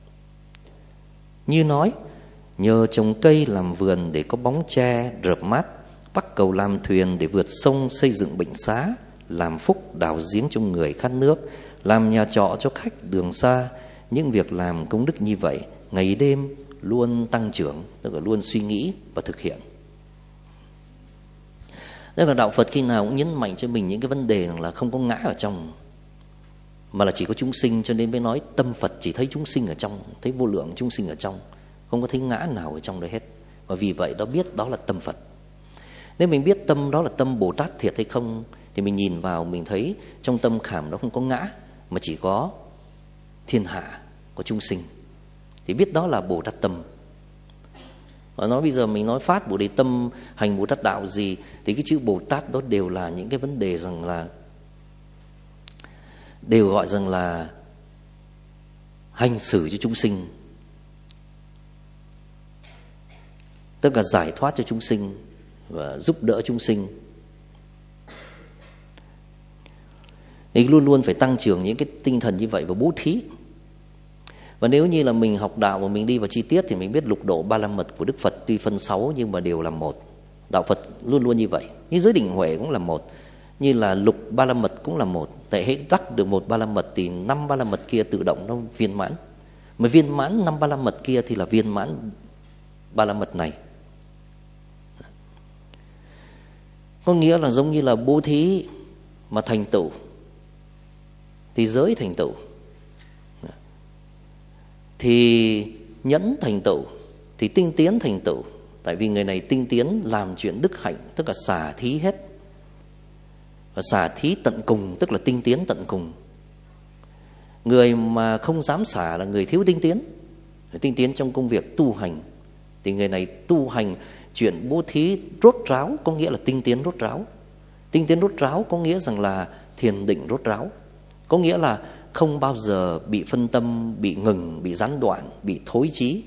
[SPEAKER 1] Như nói, nhờ trồng cây làm vườn để có bóng tre rợp mát, bắc cầu làm thuyền để vượt sông xây dựng bệnh xá, làm phúc đào giếng cho người khát nước, làm nhà trọ cho khách đường xa. Những việc làm công đức như vậy ngày đêm luôn tăng trưởng, tức là luôn suy nghĩ và thực hiện. Tức là đạo Phật khi nào cũng nhấn mạnh cho mình những cái vấn đề là không có ngã ở trong, mà là chỉ có chúng sinh. Cho nên mới nói tâm Phật chỉ thấy chúng sinh ở trong, thấy vô lượng chúng sinh ở trong, không có thấy ngã nào ở trong đấy hết. Và vì vậy đó biết đó là tâm Phật. Nếu mình biết tâm đó là tâm Bồ Tát thiệt hay không, thì mình nhìn vào mình thấy trong tâm khảm đó không có ngã, mà chỉ có thiên hạ, có chúng sinh, thì biết đó là Bồ Tát tâm. Và nói bây giờ mình nói phát Bồ Đề tâm, hành Bồ Tát đạo gì, thì cái chữ Bồ Tát đó đều là những cái vấn đề rằng là đều gọi rằng là hành xử cho chúng sinh, tức là giải thoát cho chúng sinh và giúp đỡ chúng sinh. Thì luôn luôn phải tăng trưởng những cái tinh thần như vậy và bố thí. Và nếu như là mình học đạo và mình đi vào chi tiết thì mình biết lục độ ba la mật của Đức Phật tuy phân sáu nhưng mà đều là một. Đạo Phật luôn luôn như vậy. Như giới định huệ cũng là một, như là lục ba la mật cũng là một. Tại hễ đắc được một ba la mật thì năm ba la mật kia tự động nó viên mãn. Mà viên mãn năm ba la mật kia thì là viên mãn ba la mật này. Có nghĩa là giống như là bố thí mà thành tựu thì giới thành tựu, thì nhẫn thành tựu, thì tinh tiến thành tựu. Tại vì người này tinh tiến làm chuyện đức hạnh, tức là xả thí hết. Và xả thí tận cùng tức là tinh tiến tận cùng. Người mà không dám xả là người thiếu tinh tiến. Tinh tiến trong công việc tu hành, thì người này tu hành chuyện bố thí rốt ráo, có nghĩa là tinh tiến rốt ráo. Tinh tiến rốt ráo có nghĩa rằng là thiền định rốt ráo, có nghĩa là không bao giờ bị phân tâm, bị ngừng, bị gián đoạn, bị thối chí.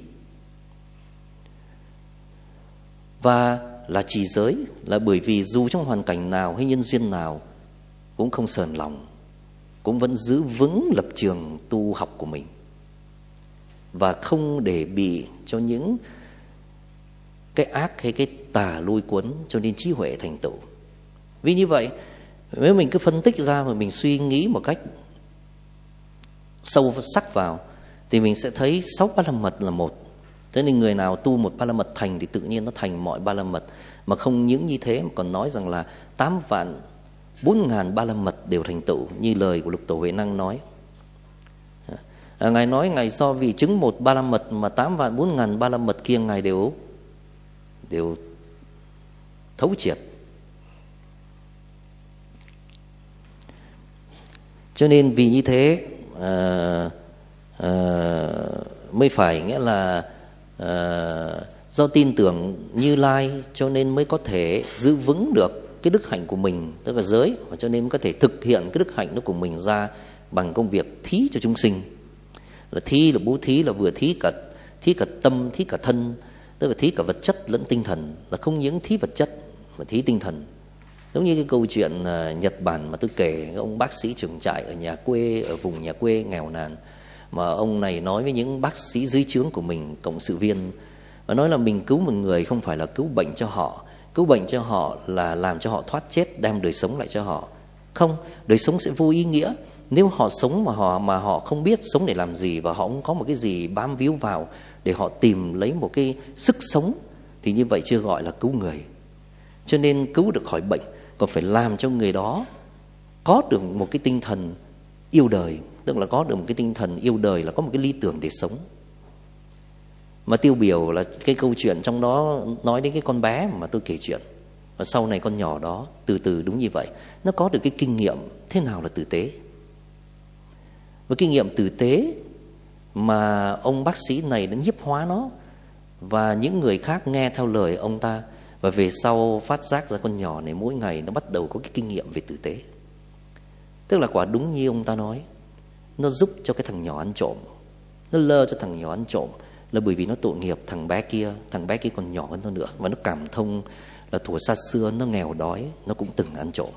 [SPEAKER 1] Và là trì giới là bởi vì dù trong hoàn cảnh nào hay nhân duyên nào cũng không sờn lòng, cũng vẫn giữ vững lập trường tu học của mình, và không để bị cho những cái ác hay cái tà lôi cuốn, cho nên trí huệ thành tựu. Vì như vậy, nếu mình cứ phân tích ra mà mình suy nghĩ một cách sâu sắc vào thì mình sẽ thấy sáu ba la mật là một. Thế nên người nào tu một ba la mật thành thì tự nhiên nó thành mọi ba la mật. Mà không những như thế mà còn nói rằng là tám vạn bốn ngàn ba la mật đều thành tựu, như lời của Lục Tổ Huệ Năng nói. À, Ngài nói Ngài do vì chứng một ba la mật mà tám vạn bốn ngàn ba la mật kia Ngài đều đều thấu triệt. Cho nên vì như thế à, à, mới phải nghĩa là à, do tin tưởng Như Lai cho nên mới có thể giữ vững được cái đức hạnh của mình, tức là giới, và cho nên mới có thể thực hiện cái đức hạnh đó của mình ra bằng công việc thí cho chúng sinh. Là thí là bố thí, là vừa thí cả thí cả tâm, thí cả thân, tức là thí cả vật chất lẫn tinh thần, là không những thí vật chất mà thí tinh thần. Giống như cái câu chuyện uh, Nhật Bản mà tôi kể, cái ông bác sĩ trưởng trại ở nhà quê, ở vùng nhà quê nghèo nàn, mà ông này nói với những bác sĩ dưới trướng của mình, cộng sự viên, và nói là mình cứu một người không phải là cứu bệnh cho họ, cứu bệnh cho họ là làm cho họ thoát chết, đem đời sống lại cho họ. Không, đời sống sẽ vô ý nghĩa nếu họ sống mà họ mà họ không biết sống để làm gì, và họ không có một cái gì bám víu vào để họ tìm lấy một cái sức sống, thì như vậy chưa gọi là cứu người. Cho nên cứu được khỏi bệnh còn phải làm cho người đó có được một cái tinh thần yêu đời, tức là có được một cái tinh thần yêu đời, là có một cái lý tưởng để sống. Mà tiêu biểu là cái câu chuyện trong đó nói đến cái con bé mà tôi kể chuyện, và sau này con nhỏ đó từ từ đúng như vậy, nó có được cái kinh nghiệm thế nào là tử tế. Với kinh nghiệm tử tế mà ông bác sĩ này đã nhiếp hóa nó, và những người khác nghe theo lời ông ta, và về sau phát giác ra con nhỏ này mỗi ngày nó bắt đầu có cái kinh nghiệm về tử tế. Tức là quả đúng như ông ta nói, nó giúp cho cái thằng nhỏ ăn trộm, nó lơ cho thằng nhỏ ăn trộm là bởi vì nó tội nghiệp thằng bé kia, thằng bé kia còn nhỏ hơn nó nữa, và nó cảm thông là thuở xa xưa nó nghèo đói, nó cũng từng ăn trộm,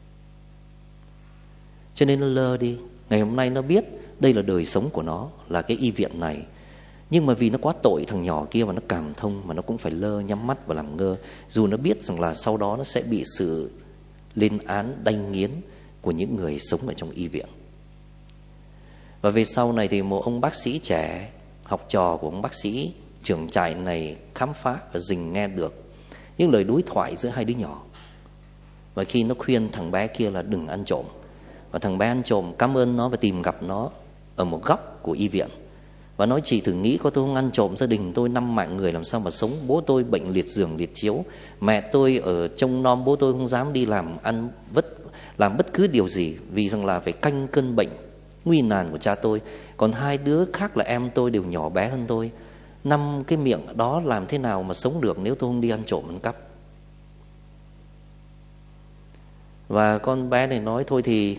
[SPEAKER 1] cho nên nó lơ đi. Ngày hôm nay nó biết đây là đời sống của nó, là cái y viện này, nhưng mà vì nó quá tội thằng nhỏ kia mà nó cảm thông, mà nó cũng phải lơ, nhắm mắt và làm ngơ, dù nó biết rằng là sau đó nó sẽ bị sự lên án đay nghiến của những người sống ở trong y viện. Và về sau này thì một ông bác sĩ trẻ, học trò của ông bác sĩ trưởng trại này, khám phá và dình nghe được những lời đối thoại giữa hai đứa nhỏ. Và khi nó khuyên thằng bé kia là đừng ăn trộm, và thằng bé ăn trộm cảm ơn nó và tìm gặp nó ở một góc của y viện, và nói chị thử nghĩ có tôi không ăn trộm, gia đình tôi năm mạng người làm sao mà sống. Bố tôi bệnh liệt giường liệt chiếu, mẹ tôi ở trông nom bố tôi không dám đi làm ăn vất làm bất cứ điều gì, vì rằng là phải canh cơn bệnh nguy nan của cha tôi. Còn hai đứa khác là em tôi đều nhỏ bé hơn tôi, năm cái miệng đó làm thế nào mà sống được nếu tôi không đi ăn trộm ăn cắp. Và con bé này nói thôi thì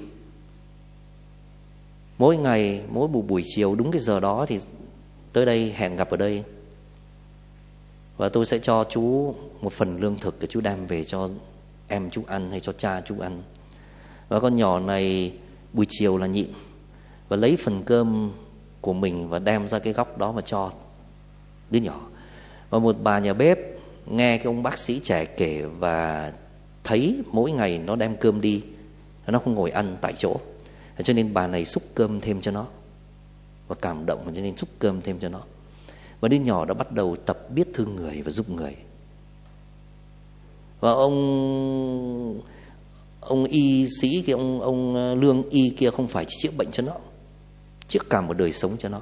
[SPEAKER 1] mỗi ngày, mỗi buổi buổi chiều đúng cái giờ đó thì tới đây, hẹn gặp ở đây, và tôi sẽ cho chú một phần lương thực để chú đem về cho em chú ăn hay cho cha chú ăn. Và con nhỏ này buổi chiều là nhịn, và lấy phần cơm của mình và đem ra cái góc đó mà cho đứa nhỏ. Và một bà nhà bếp nghe cái ông bác sĩ trẻ kể và thấy mỗi ngày nó đem cơm đi, nó không ngồi ăn tại chỗ, cho nên bà này xúc cơm thêm cho nó, và cảm động cho nên xúc cơm thêm cho nó. Và đứa nhỏ đã bắt đầu tập biết thương người và giúp người. Và ông ông y sĩ cái ông ông lương y kia không phải chỉ chữa bệnh cho nó, chữa cả một đời sống cho nó.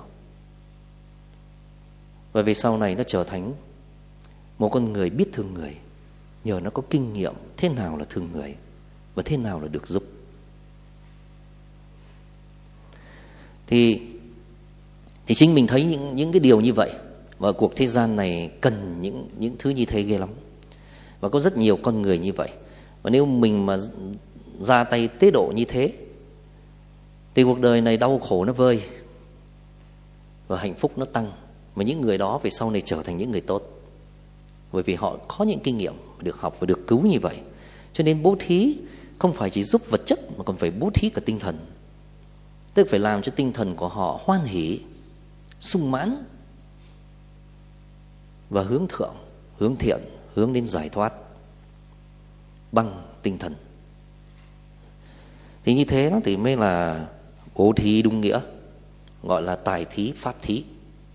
[SPEAKER 1] Và về sau này nó trở thành một con người biết thương người, nhờ nó có kinh nghiệm thế nào là thương người và thế nào là được giúp. Thì thì chính mình thấy những những cái điều như vậy, và cuộc thế gian này cần những những thứ như thế ghê lắm. Và có rất nhiều con người như vậy. Và nếu mình mà ra tay tế độ như thế thì cuộc đời này đau khổ nó vơi và hạnh phúc nó tăng. Mà những người đó về sau này trở thành những người tốt, bởi vì họ có những kinh nghiệm, được học và được cứu như vậy. Cho nên bố thí không phải chỉ giúp vật chất mà còn phải bố thí cả tinh thần. Tức phải làm cho tinh thần của họ hoan hỷ, sung mãn và hướng thượng, hướng thiện, hướng đến giải thoát bằng tinh thần. Thì như thế nó thì mới là bố thí đúng nghĩa, gọi là tài thí, pháp thí.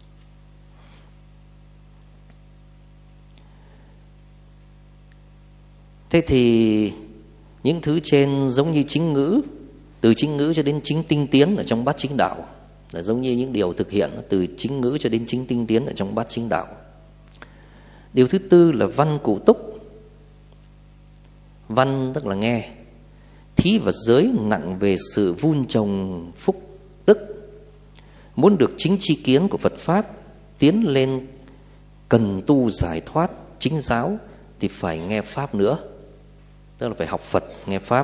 [SPEAKER 1] Thế thì những thứ trên giống như chính ngữ, từ chính ngữ cho đến chính tinh tiến ở trong bát chính đạo, là giống như những điều thực hiện từ chính ngữ cho đến chính tinh tiến ở trong bát chính đạo. Điều thứ tư là văn cụ túc. Văn tức là nghe, thí và giới nặng về sự vun trồng phúc đức. Muốn được chính tri kiến của Phật Pháp, tiến lên cần tu giải thoát chính giáo, thì phải nghe Pháp nữa. Tức là phải học Phật, nghe Pháp.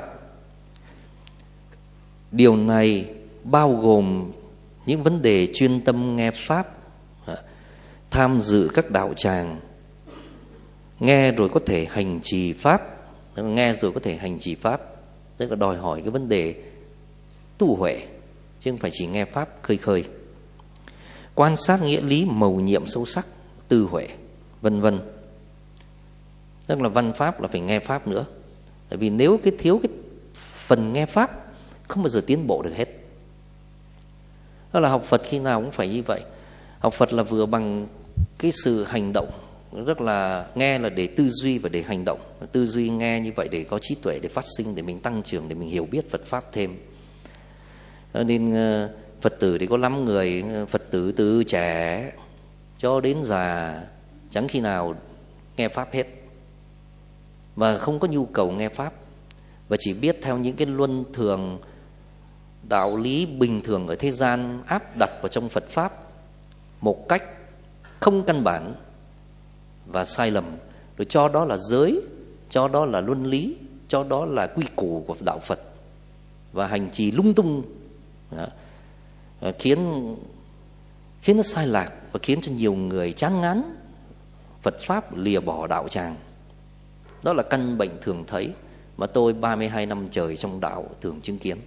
[SPEAKER 1] Điều này bao gồm những vấn đề chuyên tâm nghe Pháp, tham dự các đạo tràng, nghe rồi có thể hành trì Pháp, nghe rồi có thể hành trì Pháp, tức là đòi hỏi cái vấn đề tu huệ, chứ không phải chỉ nghe Pháp khơi khơi. Quan sát nghĩa lý mầu nhiệm sâu sắc, tư huệ, vân vân. Tức là văn Pháp là phải nghe Pháp nữa. Tại vì nếu cái thiếu cái phần nghe Pháp, không bao giờ tiến bộ được hết. Đó là học Phật khi nào cũng phải như vậy. Học Phật là vừa bằng cái sự hành động, rất là nghe là để tư duy và để hành động. Tư duy nghe như vậy để có trí tuệ, để phát sinh, để mình tăng trưởng, để mình hiểu biết Phật Pháp thêm. Nên Phật tử thì có lắm người, Phật tử từ trẻ cho đến già chẳng khi nào nghe Pháp hết, và không có nhu cầu nghe Pháp, và chỉ biết theo những cái luân thường, đạo lý bình thường ở thế gian áp đặt vào trong Phật Pháp một cách không căn bản và sai lầm, rồi cho đó là giới, cho đó là luân lý, cho đó là quy củ của đạo Phật, và hành trì lung tung, đó, khiến khiến nó sai lạc và khiến cho nhiều người chán ngán Phật Pháp, lìa bỏ đạo tràng. Đó là căn bệnh thường thấy mà tôi ba mươi hai năm trời trong đạo thường chứng kiến.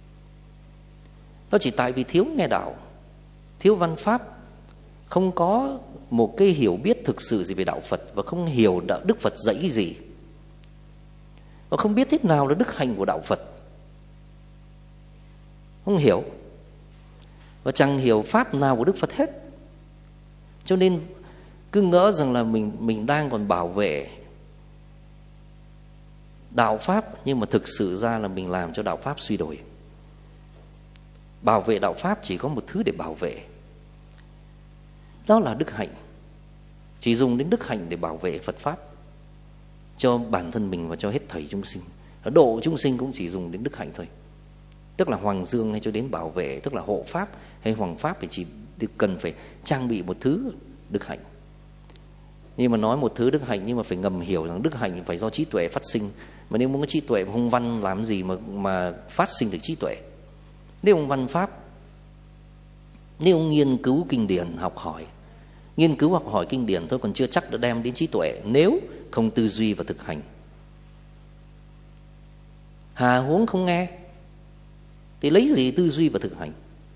[SPEAKER 1] Đó chỉ tại vì thiếu nghe đạo, thiếu văn Pháp, không có một cái hiểu biết thực sự gì về đạo Phật, và không hiểu đạo Đức Phật dạy cái gì, và không biết thế nào là đức hạnh của đạo Phật, không hiểu, và chẳng hiểu pháp nào của Đức Phật hết. Cho nên cứ ngỡ rằng là mình mình đang còn bảo vệ đạo Pháp, nhưng mà thực sự ra là mình làm cho đạo Pháp suy đồi. Bảo vệ đạo Pháp chỉ có một thứ để bảo vệ, đó là đức hạnh. Chỉ dùng đến đức hạnh để bảo vệ Phật Pháp cho bản thân mình và cho hết thảy chúng sinh. Độ chúng sinh cũng chỉ dùng đến đức hạnh thôi. Tức là Hoàng Dương hay cho đến bảo vệ, tức là hộ Pháp hay Hoàng Pháp, thì chỉ cần phải trang bị một thứ đức hạnh. Nhưng mà nói một thứ đức hạnh, nhưng mà phải ngầm hiểu rằng đức hạnh phải do trí tuệ phát sinh. Mà nếu muốn có trí tuệ mà không văn làm gì mà, mà phát sinh được trí tuệ. Nếu ông văn Pháp, nếu ông nghiên cứu kinh điển học hỏi, nghiên cứu học hỏi kinh điển thôi còn chưa chắc đã đem đến trí tuệ, nếu không tư duy và thực hành. Hà huống không nghe, thì lấy gì tư duy và thực hành?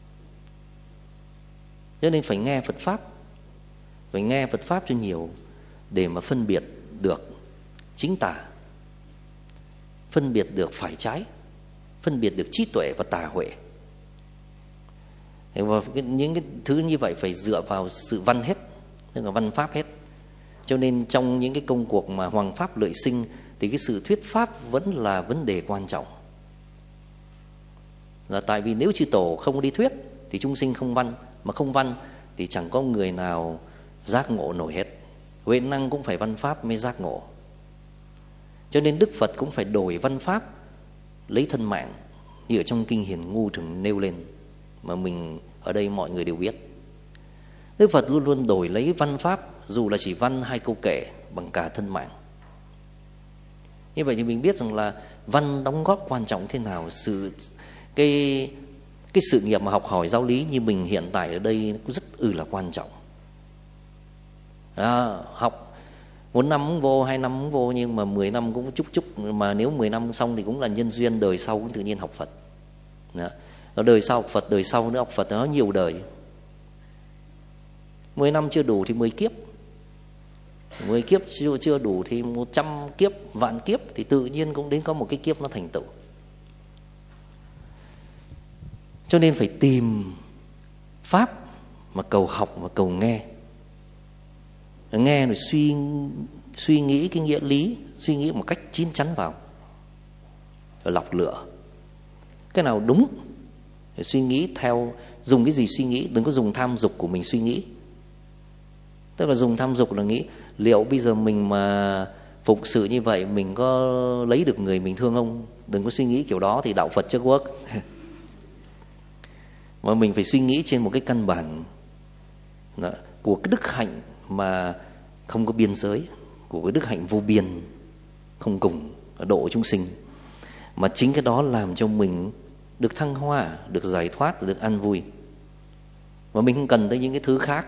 [SPEAKER 1] Cho nên phải nghe Phật Pháp, phải nghe Phật Pháp cho nhiều để mà phân biệt được chính tà, phân biệt được phải trái, phân biệt được trí tuệ và tà huệ. Và những cái thứ như vậy phải dựa vào sự văn hết, tức là văn pháp hết. Cho nên trong những cái công cuộc mà hoàng pháp lợi sinh thì cái sự thuyết pháp vẫn là vấn đề quan trọng. Là tại vì nếu chư tổ không đi thuyết thì chúng sinh không văn, mà không văn thì chẳng có người nào giác ngộ nổi hết. Huệ năng cũng phải văn pháp mới giác ngộ. Cho nên Đức Phật cũng phải đổi văn pháp lấy thân mạng, như ở trong kinh Hiền Ngu thường nêu lên, mà mình ở đây mọi người đều biết. Đức Phật luôn luôn đổi lấy văn pháp, dù là chỉ văn hai câu kệ, bằng cả thân mạng. Như vậy thì mình biết rằng là văn đóng góp quan trọng thế nào. Sự cái cái sự nghiệp mà học hỏi giáo lý như mình hiện tại ở đây cũng rất ư là quan trọng. À, học một năm cũng vô, hai năm cũng vô, nhưng mà mười năm cũng chút chút. Mà nếu mười năm xong thì cũng là nhân duyên, đời sau cũng tự nhiên học Phật. Đó. Đời sau học Phật, đời sau nữa học Phật, nó nhiều đời. Mười năm chưa đủ thì mười kiếp, mười kiếp chưa, chưa đủ thì một trăm kiếp, vạn kiếp, thì tự nhiên cũng đến có một cái kiếp nó thành tựu. Cho nên phải tìm pháp mà cầu học và cầu nghe. Nghe rồi suy suy nghĩ cái nghĩa lý, suy nghĩ một cách chín chắn vào, rồi lọc lựa cái nào đúng, rồi suy nghĩ theo. Dùng cái gì suy nghĩ, đừng có dùng tham dục của mình suy nghĩ. Tức là dùng tham dục là nghĩ liệu bây giờ mình mà phục sự như vậy mình có lấy được người mình thương không. Đừng có suy nghĩ kiểu đó thì đạo Phật chưa work. Mà mình phải suy nghĩ trên một cái căn bản đó, của cái đức hạnh mà không có biên giới, của cái đức hạnh vô biên không cùng độ chúng sinh. Mà chính cái đó làm cho mình được thăng hoa, được giải thoát, được an vui. Mà mình không cần tới những cái thứ khác.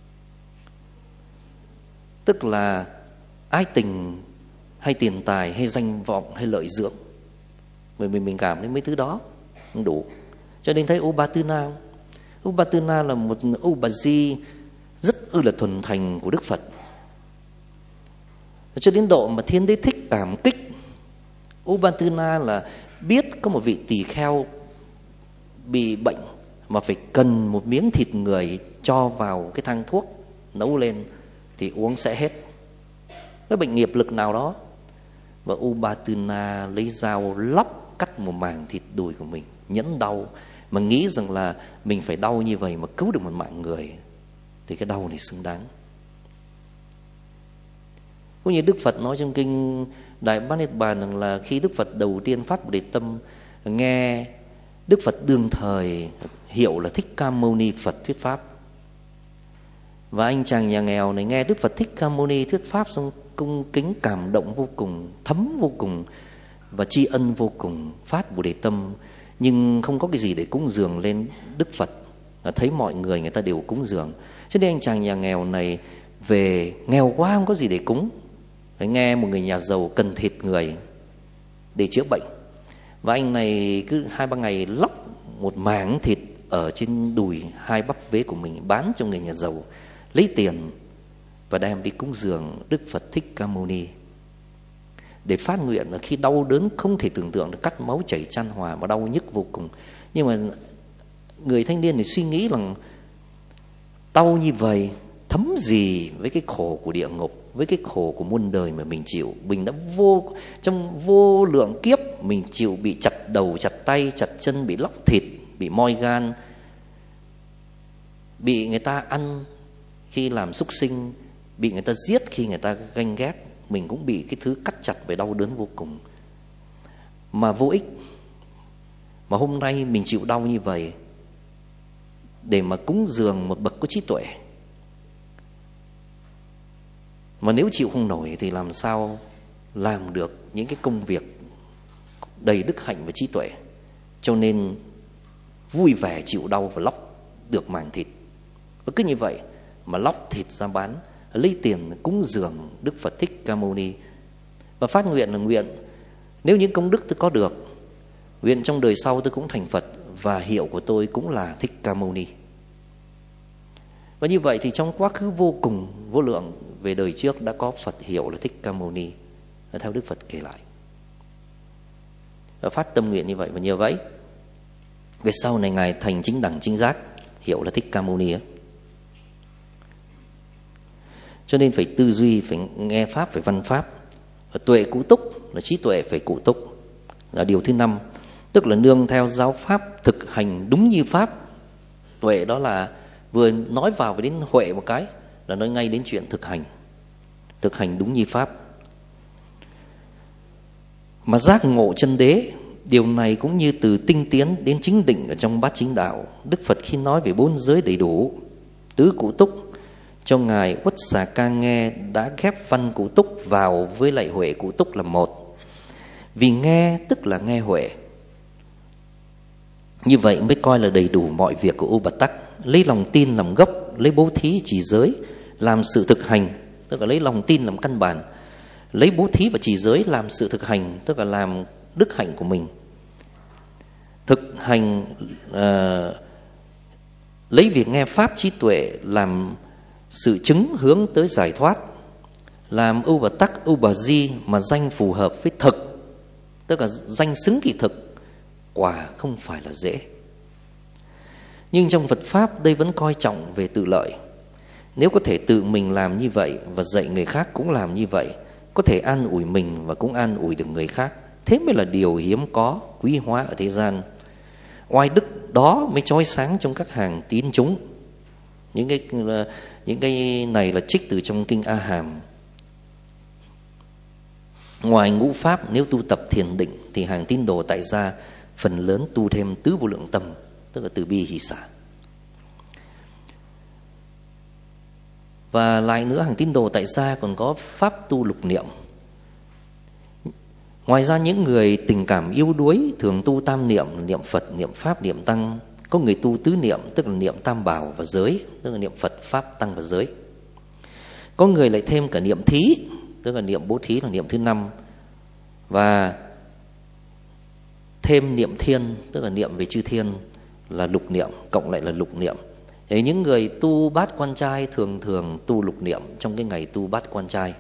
[SPEAKER 1] Tức là ái tình hay tiền tài hay danh vọng hay lợi dưỡng, mình mình mình cảm thấy mấy thứ đó không đủ. Cho nên thấy Upatana, Upatana là một Upaji rất ư là thuần thành của Đức Phật. Cho đến độ mà Thiên Đế Thích cảm kích Upatana là biết có một vị tỳ kheo bị bệnh mà phải cần một miếng thịt người cho vào cái thang thuốc nấu lên thì uống sẽ hết. Cái bệnh nghiệp lực nào đó. Và Upatana lấy dao lóc cắt một mảng thịt đùi của mình, nhẫn đau, mà nghĩ rằng là mình phải đau như vậy mà cứu được một mạng người, thì cái đau này xứng đáng. Cũng như Đức Phật nói trong kinh Đại Bát Niết Bàn rằng là khi Đức Phật đầu tiên phát Bồ Đề Tâm, nghe Đức Phật đương thời hiệu là Thích Ca Mâu Ni Phật thuyết pháp. Và anh chàng nhà nghèo này nghe Đức Phật Thích Ca Mâu Ni thuyết pháp xong cung kính cảm động vô cùng, thấm vô cùng và tri ân vô cùng, phát Bồ Đề Tâm, nhưng không có cái gì để cúng dường lên Đức Phật. Thấy mọi người người ta đều cúng dường, cho nên anh chàng nhà nghèo này về nghèo quá không có gì để cúng, phải nghe một người nhà giàu cần thịt người để chữa bệnh. Và anh này cứ hai ba ngày lóc một mảng thịt ở trên đùi hai bắp vế của mình bán cho người nhà giàu, lấy tiền và đem đi cúng dường Đức Phật Thích Ca Mâu Ni, để phát nguyện là khi đau đớn không thể tưởng tượng được, cắt máu chảy chan hòa mà đau nhức vô cùng. Nhưng mà người thanh niên thì suy nghĩ rằng đau như vậy thấm gì với cái khổ của địa ngục, với cái khổ của muôn đời mà mình chịu. Mình đã vô trong vô lượng kiếp mình chịu bị chặt đầu, chặt tay, chặt chân, bị lóc thịt, bị moi gan, bị người ta ăn khi làm súc sinh, bị người ta giết khi người ta ganh ghét. Mình cũng bị cái thứ cắt chặt và đau đớn vô cùng mà vô ích. Mà hôm nay mình chịu đau như vậy để mà cúng dường một bậc có trí tuệ. Mà nếu chịu không nổi thì làm sao làm được những cái công việc đầy đức hạnh và trí tuệ. Cho nên vui vẻ chịu đau và lóc được mảng thịt. Và cứ như vậy mà lóc thịt ra bán, lấy tiền cúng dường Đức Phật Thích Ca Mâu Ni. Và phát nguyện là nguyện nếu những công đức tôi có được, nguyện trong đời sau tôi cũng thành Phật. và hiệu của tôi cũng là Thích Ca Mâu Ni. Và như vậy thì trong quá khứ vô cùng vô lượng về đời trước đã có Phật hiệu là Thích Ca Mâu Ni, theo Đức Phật kể lại. Và phát tâm nguyện như vậy, và nhờ vậy về sau này Ngài thành chính đẳng chính giác, hiệu là Thích Ca Mâu Ni ấy. Cho nên phải tư duy, phải nghe pháp, phải văn pháp. Và tuệ cụ túc là trí tuệ phải cụ túc, là điều thứ năm, tức là nương theo giáo pháp, thực hành đúng như pháp. Tuệ đó là vừa nói vào và đến huệ một cái là nói ngay đến chuyện thực hành, thực hành đúng như pháp. Mà giác ngộ chân đế, điều này cũng như từ tinh tiến đến chính định ở trong bát chính đạo. Đức Phật khi nói về bốn giới đầy đủ, tứ cụ túc, cho Ngài Uất Xà Ca Nghe đã ghép văn cụ túc vào với lại huệ cụ túc là một. Vì nghe tức là nghe huệ. Như vậy mới coi là đầy đủ mọi việc của U Bạch Tắc. Lấy lòng tin làm gốc, lấy bố thí trì giới làm sự thực hành, tức là lấy lòng tin làm căn bản, lấy bố thí và trì giới làm sự thực hành, tức là làm đức hạnh của mình. Thực hành uh, lấy việc nghe pháp trí tuệ làm sự chứng hướng tới giải thoát, làm U Bạch Tắc, U Bà Di mà danh phù hợp với thực, tức là danh xứng kỳ thực, quả không phải là dễ. Nhưng trong Phật Pháp đây vẫn coi trọng về tự lợi. Nếu có thể tự mình làm như vậy và dạy người khác cũng làm như vậy, có thể an ủi mình và cũng an ủi được người khác, thế mới là điều hiếm có, quý hóa ở thế gian. Oai đức đó mới chói sáng trong các hàng tín chúng. Những cái, những cái này là trích từ trong kinh A Hàm. Ngoài ngũ pháp, nếu tu tập thiền định thì hàng tín đồ tại gia phần lớn tu thêm tứ vô lượng tâm, tức là từ bi hỷ xả. Và lại nữa, hàng tín đồ tại gia còn có pháp tu lục niệm. Ngoài ra những người tình cảm yếu đuối thường tu tam niệm, niệm Phật, niệm Pháp, niệm Tăng. Có người tu tứ niệm, tức là niệm tam bảo và giới, tức là niệm Phật, Pháp, Tăng và giới. Có người lại thêm cả niệm thí, tức là niệm bố thí là niệm thứ năm. Và thêm niệm thiên, tức là niệm về chư thiên là lục niệm, cộng lại là lục niệm. Thế những người tu bát quan trai thường thường tu lục niệm trong cái ngày tu bát quan trai.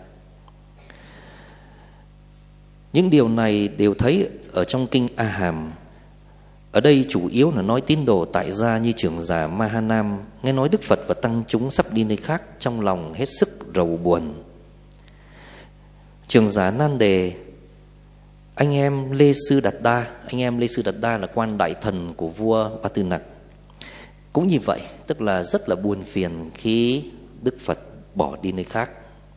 [SPEAKER 1] Những điều này đều thấy ở trong kinh A Hàm. Ở đây chủ yếu là nói tín đồ tại gia như trưởng giả Mahanam nghe nói Đức Phật và tăng chúng sắp đi nơi khác, trong lòng hết sức rầu buồn. Trưởng giả Nan Đề, anh em Lê Sư Đạt Đa, anh em Lê Sư Đạt Đa là quan đại thần của vua Ba Tư Nặc, cũng như vậy, tức là rất là buồn phiền khi Đức Phật bỏ đi nơi khác.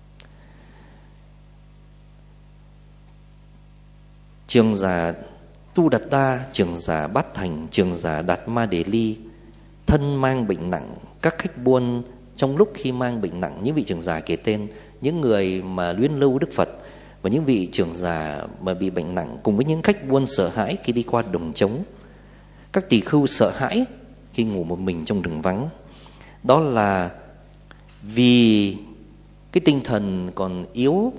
[SPEAKER 1] Trưởng giả Tu Đạt Đa, trưởng giả Bát Thành, trưởng giả Đạt Ma Đề Ly thân mang bệnh nặng. Các khách buôn trong lúc khi mang bệnh nặng, những vị trưởng giả kể tên, những người mà luyến lưu Đức Phật và những vị trưởng giả mà bị bệnh nặng, cùng với những khách buôn sợ hãi khi đi qua đồng trống. Các tỳ khưu sợ hãi khi ngủ một mình trong rừng vắng. Đó là vì cái tinh thần còn yếu,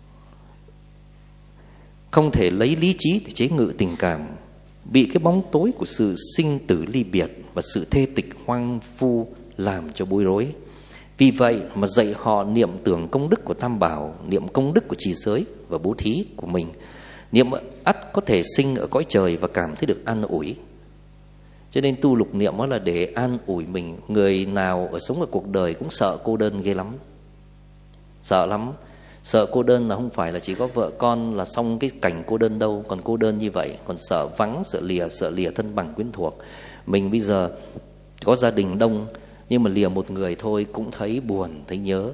[SPEAKER 1] không thể lấy lý trí để chế ngự tình cảm, bị cái bóng tối của sự sinh tử ly biệt và sự thê tịch hoang vu làm cho bối rối. Vì vậy mà dạy họ niệm tưởng công đức của Tam Bảo, niệm công đức của trì giới và bố thí của mình. Niệm ắt có thể sinh ở cõi trời và cảm thấy được an ủi. Cho nên tu lục niệm đó là để an ủi mình. Người nào ở sống ở cuộc đời cũng sợ cô đơn ghê lắm, sợ lắm. Sợ cô đơn là không phải là chỉ có vợ con là xong cái cảnh cô đơn đâu, còn cô đơn như vậy, còn sợ vắng, sợ lìa, sợ lìa thân bằng quyến thuộc. Mình bây giờ có gia đình đông, nhưng mà lìa một người thôi cũng thấy buồn, thấy nhớ.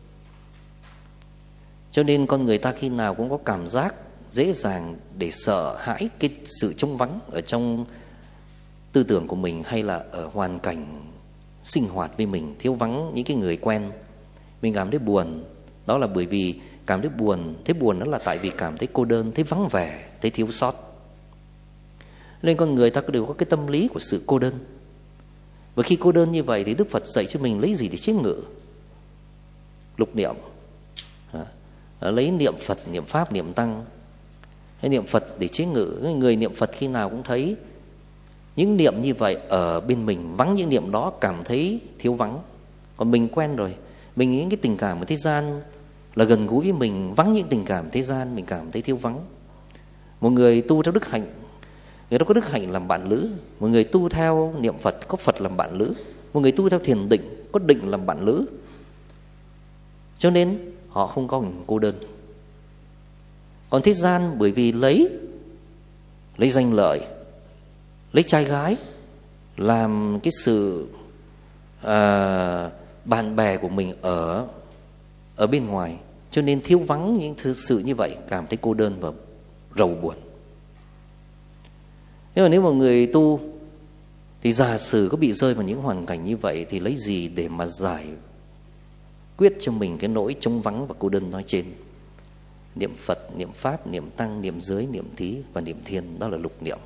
[SPEAKER 1] Cho nên con người ta khi nào cũng có cảm giác dễ dàng để sợ hãi cái sự trống vắng ở trong tư tưởng của mình, hay là ở hoàn cảnh sinh hoạt với mình, thiếu vắng những cái người quen. Mình cảm thấy buồn, đó là bởi vì cảm thấy buồn. Thế buồn đó là tại vì cảm thấy cô đơn, thấy vắng vẻ, thấy thiếu sót. Nên con người ta đều có cái tâm lý của sự cô đơn. Và khi cô đơn như vậy thì Đức Phật dạy cho mình lấy gì để chế ngự? Lục niệm. Lấy niệm Phật, niệm Pháp, niệm Tăng. Hay niệm Phật để chế ngự. Người niệm Phật khi nào cũng thấy Những niệm như vậy ở bên mình, vắng những niệm đó cảm thấy thiếu vắng. Còn mình quen rồi, mình những cái tình cảm ở thế gian là gần gũi với mình, vắng những tình cảm thế gian mình cảm thấy thiếu vắng. Một người tu theo đức hạnh, người đó có đức hạnh làm bạn lữ. Một người tu theo niệm Phật có Phật làm bạn lữ. Một người tu theo thiền định có định làm bạn lữ. Cho nên họ không có mình cô đơn. Còn thế gian bởi vì lấy lấy danh lợi, lấy trai gái làm cái sự à, bạn bè của mình ở ở bên ngoài, cho nên thiếu vắng những thứ sự như vậy, cảm thấy cô đơn và rầu buồn. Nhưng mà nếu mà người tu thì giả sử có bị rơi vào những hoàn cảnh như vậy thì lấy gì để mà giải quyết cho mình cái nỗi trống vắng và cô đơn nói trên? Niệm Phật, niệm Pháp, niệm Tăng, niệm Giới, niệm Thí và niệm Thiên, đó là lục niệm.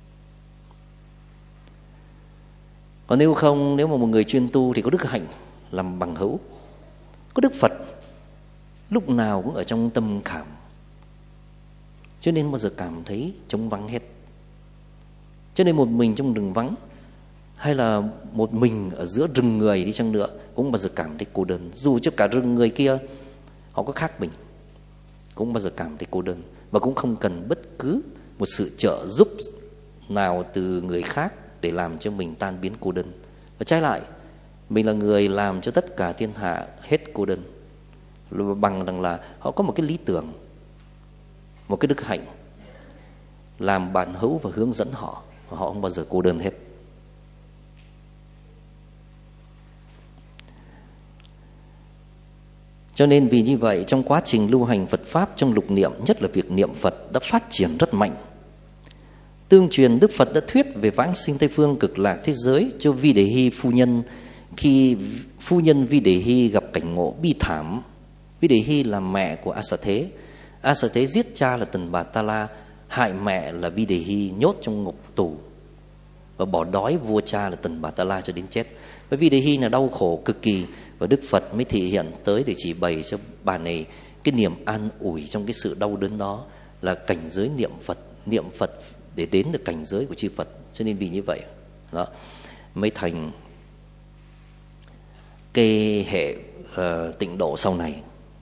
[SPEAKER 1] Còn nếu không, nếu mà một người chuyên tu thì có đức hạnh làm bằng hữu, có Đức Phật lúc nào cũng ở trong tâm khảm, cho nên bao giờ cảm thấy trống vắng hết. Cho nên một mình trong rừng vắng hay là một mình ở giữa rừng người đi chăng nữa cũng bao giờ cảm thấy cô đơn. Dù cho cả rừng người kia họ có khác mình, cũng bao giờ cảm thấy cô đơn, và cũng không cần bất cứ một sự trợ giúp nào từ người khác để làm cho mình tan biến cô đơn. Và trái lại, mình là người làm cho tất cả thiên hạ hết cô đơn, bằng rằng là họ có một cái lý tưởng, một cái đức hạnh làm bạn hữu và hướng dẫn họ, và họ không bao giờ cô đơn hết. Cho nên vì như vậy, trong quá trình lưu hành Phật Pháp, trong lục niệm, nhất là việc niệm Phật đã phát triển rất mạnh. Tương truyền Đức Phật đã thuyết về vãng sinh Tây Phương cực lạc thế giới cho Vi Đề Hy phu nhân. Khi phu nhân Vi Đề Hy gặp cảnh ngộ bi thảm, Vi Đề Hy là mẹ của A Xà Thế. A Xà Thế giết cha là Tần Bà Ta La, hại mẹ là Vi Đề Hy, nhốt trong ngục tù và bỏ đói vua cha là Tần Bà Ta La cho đến chết. Bởi Vi Đề Hy là đau khổ cực kỳ, và Đức Phật mới thị hiện tới để chỉ bày cho bà này cái niềm an ủi trong cái sự đau đớn đó là cảnh giới niệm Phật, niệm Phật để đến được cảnh giới của chư Phật. Cho nên vì như vậy đó mới thành cái hệ uh, tịnh độ sau này.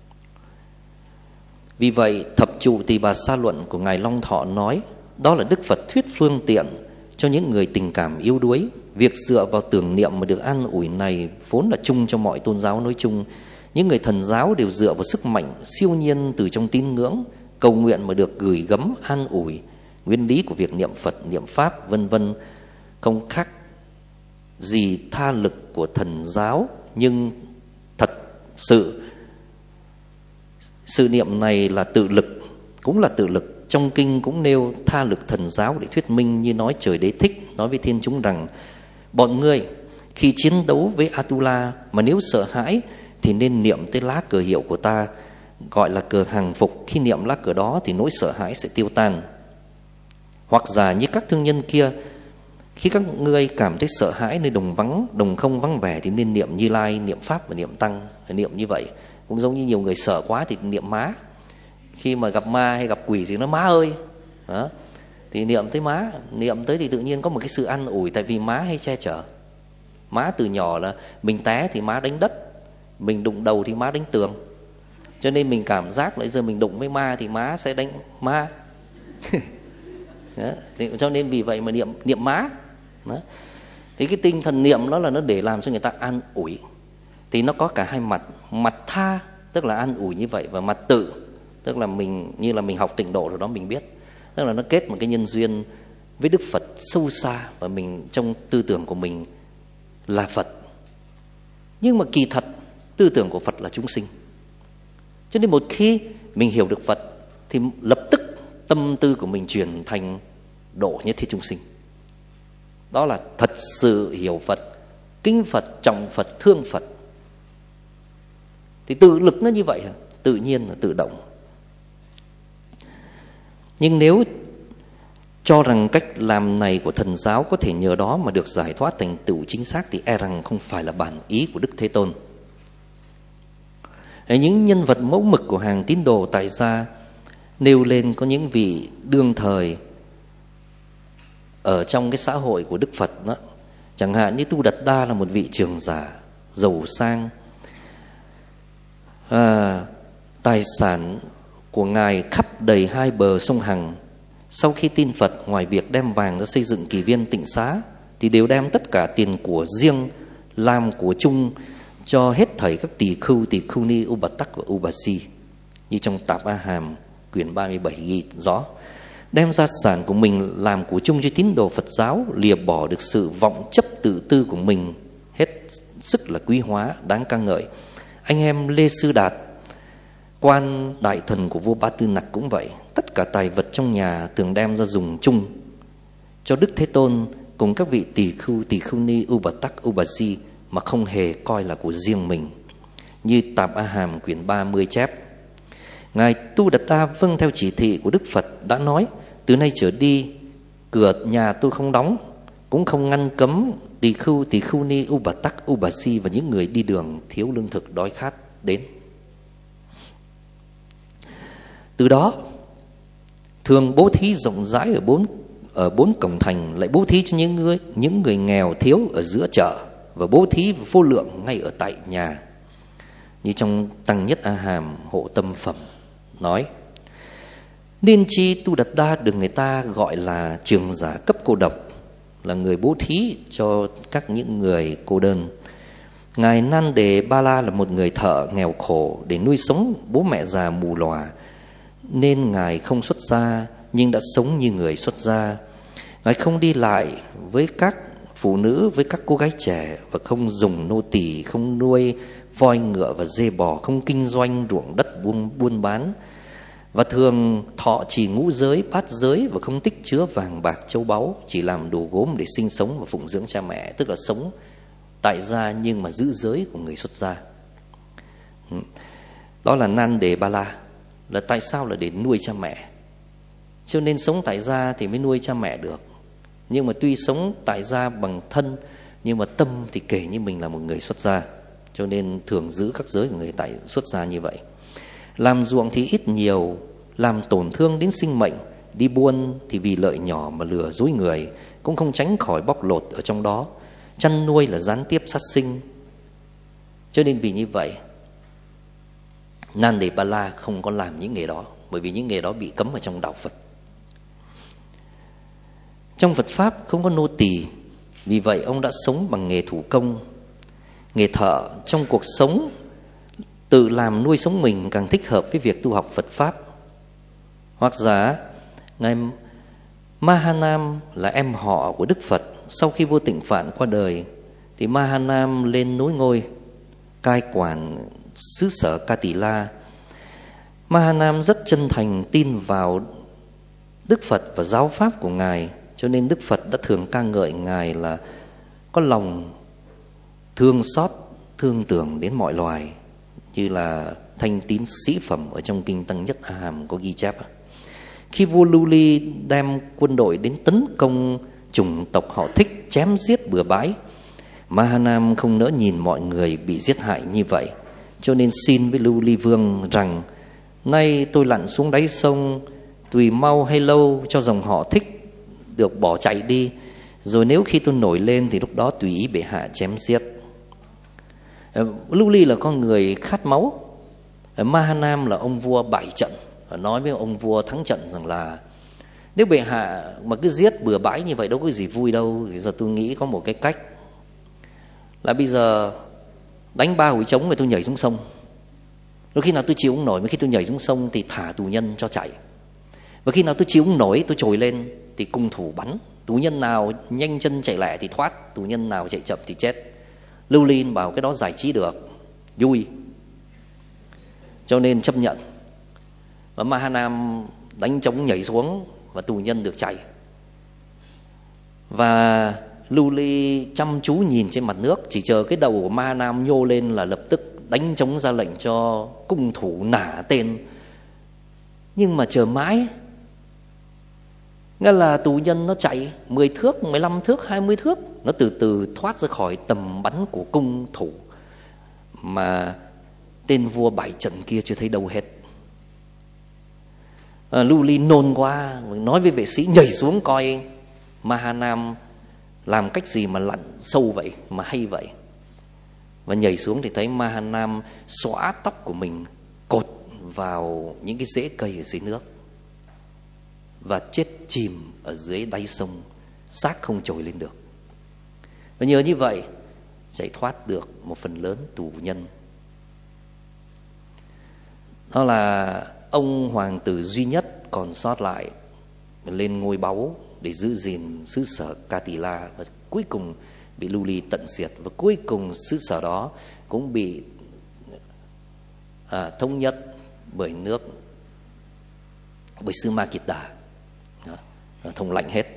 [SPEAKER 1] Vì vậy Thập Trụ Tỳ Bà Sa Luận của Ngài Long Thọ nói đó là Đức Phật thuyết phương tiện cho những người tình cảm yếu đuối. Việc dựa vào tưởng niệm mà được an ủi này vốn là chung cho mọi tôn giáo nói chung. Những người thần giáo đều dựa vào sức mạnh siêu nhiên từ trong tín ngưỡng, cầu nguyện mà được gửi gắm an ủi. Nguyên lý của việc niệm Phật, niệm Pháp vân vân không khác gì tha lực của thần giáo, nhưng thật sự sự niệm này là tự lực, cũng là tự lực. Trong kinh cũng nêu tha lực thần giáo để thuyết minh, như nói Trời Đế Thích nói với thiên chúng rằng: bọn ngươi khi chiến đấu với Atula mà nếu sợ hãi thì nên niệm tới lá cờ hiệu của ta, gọi là cờ hàng phục. Khi niệm lá cờ đó thì nỗi sợ hãi sẽ tiêu tan. Hoặc giả như các thương nhân kia, khi các ngươi cảm thấy sợ hãi nơi đồng vắng, đồng không vắng vẻ thì nên niệm Như Lai, niệm Pháp và niệm Tăng. Niệm như vậy cũng giống như nhiều người sợ quá thì niệm má. Khi mà gặp ma hay gặp quỷ thì nó má ơi đó, thì niệm tới má, niệm tới thì tự nhiên có một cái sự an ủi, tại vì má hay che chở. Má từ nhỏ là mình té thì má đánh đất, mình đụng đầu thì má đánh tường, cho nên mình cảm giác là giờ mình đụng với ma thì má sẽ đánh ma. Đó. Cho nên vì vậy mà niệm niệm má đó. Thì cái tinh thần niệm đó là nó để làm cho người ta an ủi. Thì nó có cả hai mặt, mặt tha tức là an ủi như vậy, và mặt tự tức là mình, như là mình học tịnh độ rồi đó, mình biết tức là nó kết một cái nhân duyên với Đức Phật sâu xa, và mình trong tư tưởng của mình là Phật. Nhưng mà kỳ thật tư tưởng của Phật là chúng sinh. Cho nên một khi mình hiểu được Phật thì lập tức tâm tư của mình chuyển thành độ nhất thiết chúng sinh. Đó là thật sự hiểu Phật, kính Phật, trọng Phật, thương Phật. Thì tự lực nó như vậy, tự nhiên là tự động. Nhưng nếu cho rằng cách làm này của thần giáo có thể nhờ đó mà được giải thoát thành tựu chính xác thì e rằng không phải là bản ý của Đức Thế Tôn. Những nhân vật mẫu mực của hàng tín đồ tại gia nêu lên có những vị đương thời ở trong cái xã hội của Đức Phật đó. Chẳng hạn như Tu Đạt Đa là một vị trưởng giả giàu sang, à, tài sản của ngài khắp đầy hai bờ sông Hằng. Sau khi tin Phật, ngoài việc đem vàng ra xây dựng kỳ viên tịnh xá, thì đều đem tất cả tiền của riêng làm của chung cho hết thảy các tỳ khưu, tỳ khưu ni, Ubatak và Ubasi. Như trong Tạp A Hàm quyển ba mươi bảy ghi rõ, đem gia sản của mình làm của chung cho tín đồ Phật giáo, lìa bỏ được sự vọng chấp tự tư của mình, hết sức là quý hóa, đáng ca ngợi. Anh em Lê Sư Đạt, quan đại thần của vua Bá Tư Nặc cũng vậy. Tất cả tài vật trong nhà thường đem ra dùng chung cho Đức Thế Tôn cùng các vị tỳ khưu, tỳ khưu ni, Ubatak, Ubasi, mà không hề coi là của riêng mình. Như Tạp A Hàm quyển ba mươi chép, ngài Tu Đạt Đa vâng theo chỉ thị của Đức Phật đã nói, từ nay trở đi cửa nhà tôi không đóng, cũng không ngăn cấm tỳ khưu, tỳ khưu ni, Ubatak, Ubasi và những người đi đường thiếu lương thực đói khát đến. Từ đó thường bố thí rộng rãi ở bốn ở bốn cổng thành, lại bố thí cho những người những người nghèo thiếu ở giữa chợ, và bố thí vô lượng ngay ở tại nhà. Như trong Tăng Nhất A Hàm Hộ Tâm Phẩm nói, nên chi Tu Đạt Đa được người ta gọi là trưởng giả cấp cô độc, là người bố thí cho các những người cô đơn. Ngài Nan Đề Ba La là một người thợ nghèo khổ, để nuôi sống bố mẹ già mù lòa, nên ngài không xuất gia, nhưng đã sống như người xuất gia. Ngài không đi lại với các phụ nữ, với các cô gái trẻ, và không dùng nô tỳ, không nuôi voi ngựa và dê bò, không kinh doanh ruộng đất buôn, buôn bán, và thường thọ trì ngũ giới, bát giới, và không tích chứa vàng bạc châu báu, chỉ làm đồ gốm để sinh sống và phụng dưỡng cha mẹ, tức là sống tại gia nhưng mà giữ giới của người xuất gia. Đó là Nan Đề Ba La. Là tại sao? Là để nuôi cha mẹ. Cho nên sống tại gia thì mới nuôi cha mẹ được. Nhưng mà tuy sống tại gia bằng thân, nhưng mà tâm thì kể như mình là một người xuất gia, cho nên thường giữ các giới của người tại xuất gia như vậy. Làm ruộng thì ít nhiều, làm tổn thương đến sinh mệnh. Đi buôn thì vì lợi nhỏ mà lừa dối người, cũng không tránh khỏi bóc lột ở trong đó. Chăn nuôi là gián tiếp sát sinh. Cho nên vì như vậy, Nan Đề Ba La không có làm những nghề đó, bởi vì những nghề đó bị cấm ở trong đạo Phật. Trong Phật Pháp không có nô tỳ, vì vậy ông đã sống bằng nghề thủ công, nghề thợ. Trong cuộc sống tự làm nuôi sống mình càng thích hợp với việc tu học Phật Pháp. Hoặc giả ngài Mahanam là em họ của Đức Phật. Sau khi vua Tịnh Phạn qua đời thì Mahanam lên nối ngôi cai quản xứ sở Ca Tỳ La. Mahanam rất chân thành tin vào Đức Phật và giáo pháp của ngài, cho nên Đức Phật đã thường ca ngợi ngài là có lòng thương xót, thương tưởng đến mọi loài, như là Thanh Tín Sĩ Phẩm ở trong kinh Tăng Nhất A Hàm có ghi chép. Khi vua Lưu Ly đem quân đội đến tấn công chủng tộc họ Thích, chém giết bừa bãi, Mahanam không nỡ nhìn mọi người bị giết hại như vậy, cho nên xin với Lưu Ly Vương rằng: nay tôi lặn xuống đáy sông, tùy mau hay lâu cho dòng họ Thích được bỏ chạy đi, rồi nếu khi tôi nổi lên thì lúc đó tùy ý bệ hạ chém giết. Lưu Ly là con người khát máu. Mahanam là ông vua bại trận, nói với ông vua thắng trận rằng là nếu bệ hạ mà cứ giết bừa bãi như vậy đâu có gì vui đâu. Thì giờ tôi nghĩ có một cái cách là bây giờ đánh ba hồi trống rồi tôi nhảy xuống sông. Rồi khi nào tôi chịu không nổi, mà khi tôi nhảy xuống sông thì thả tù nhân cho chạy. Và khi nào tôi chịu không nổi, tôi trồi lên thì cung thủ bắn. Tù nhân nào nhanh chân chạy lẹ thì thoát, tù nhân nào chạy chậm thì chết. Lưu Ly bảo cái đó giải trí được, vui, cho nên chấp nhận. Và Mahanam đánh trống nhảy xuống và tù nhân được chạy. Và Lưu Ly chăm chú nhìn trên mặt nước, chỉ chờ cái đầu của Mahanam nhô lên là lập tức đánh trống ra lệnh cho cung thủ nã tên. Nhưng mà chờ mãi, nghĩa là tù nhân nó chạy mười thước, mười lăm thước, hai mươi thước, nó từ từ thoát ra khỏi tầm bắn của cung thủ, mà tên vua bại trận kia chưa thấy đâu hết. à, Lưu Ly nôn quá, nói với vệ sĩ nhảy xuống coi Mahanam làm cách gì mà lặn sâu vậy, mà hay vậy. Và nhảy xuống thì thấy Mahanam xõa tóc của mình, cột vào những cái rễ cây ở dưới nước và chết chìm ở dưới đáy sông, xác không trồi lên được. Và nhờ như vậy giải thoát được một phần lớn tù nhân. Đó là ông hoàng tử duy nhất còn sót lại lên ngôi báu để giữ gìn xứ sở Katila, và cuối cùng bị lưu ly tận diệt, và cuối cùng xứ sở đó cũng bị à, thống nhất bởi nước, bởi xứ Makita, thống lãnh hết.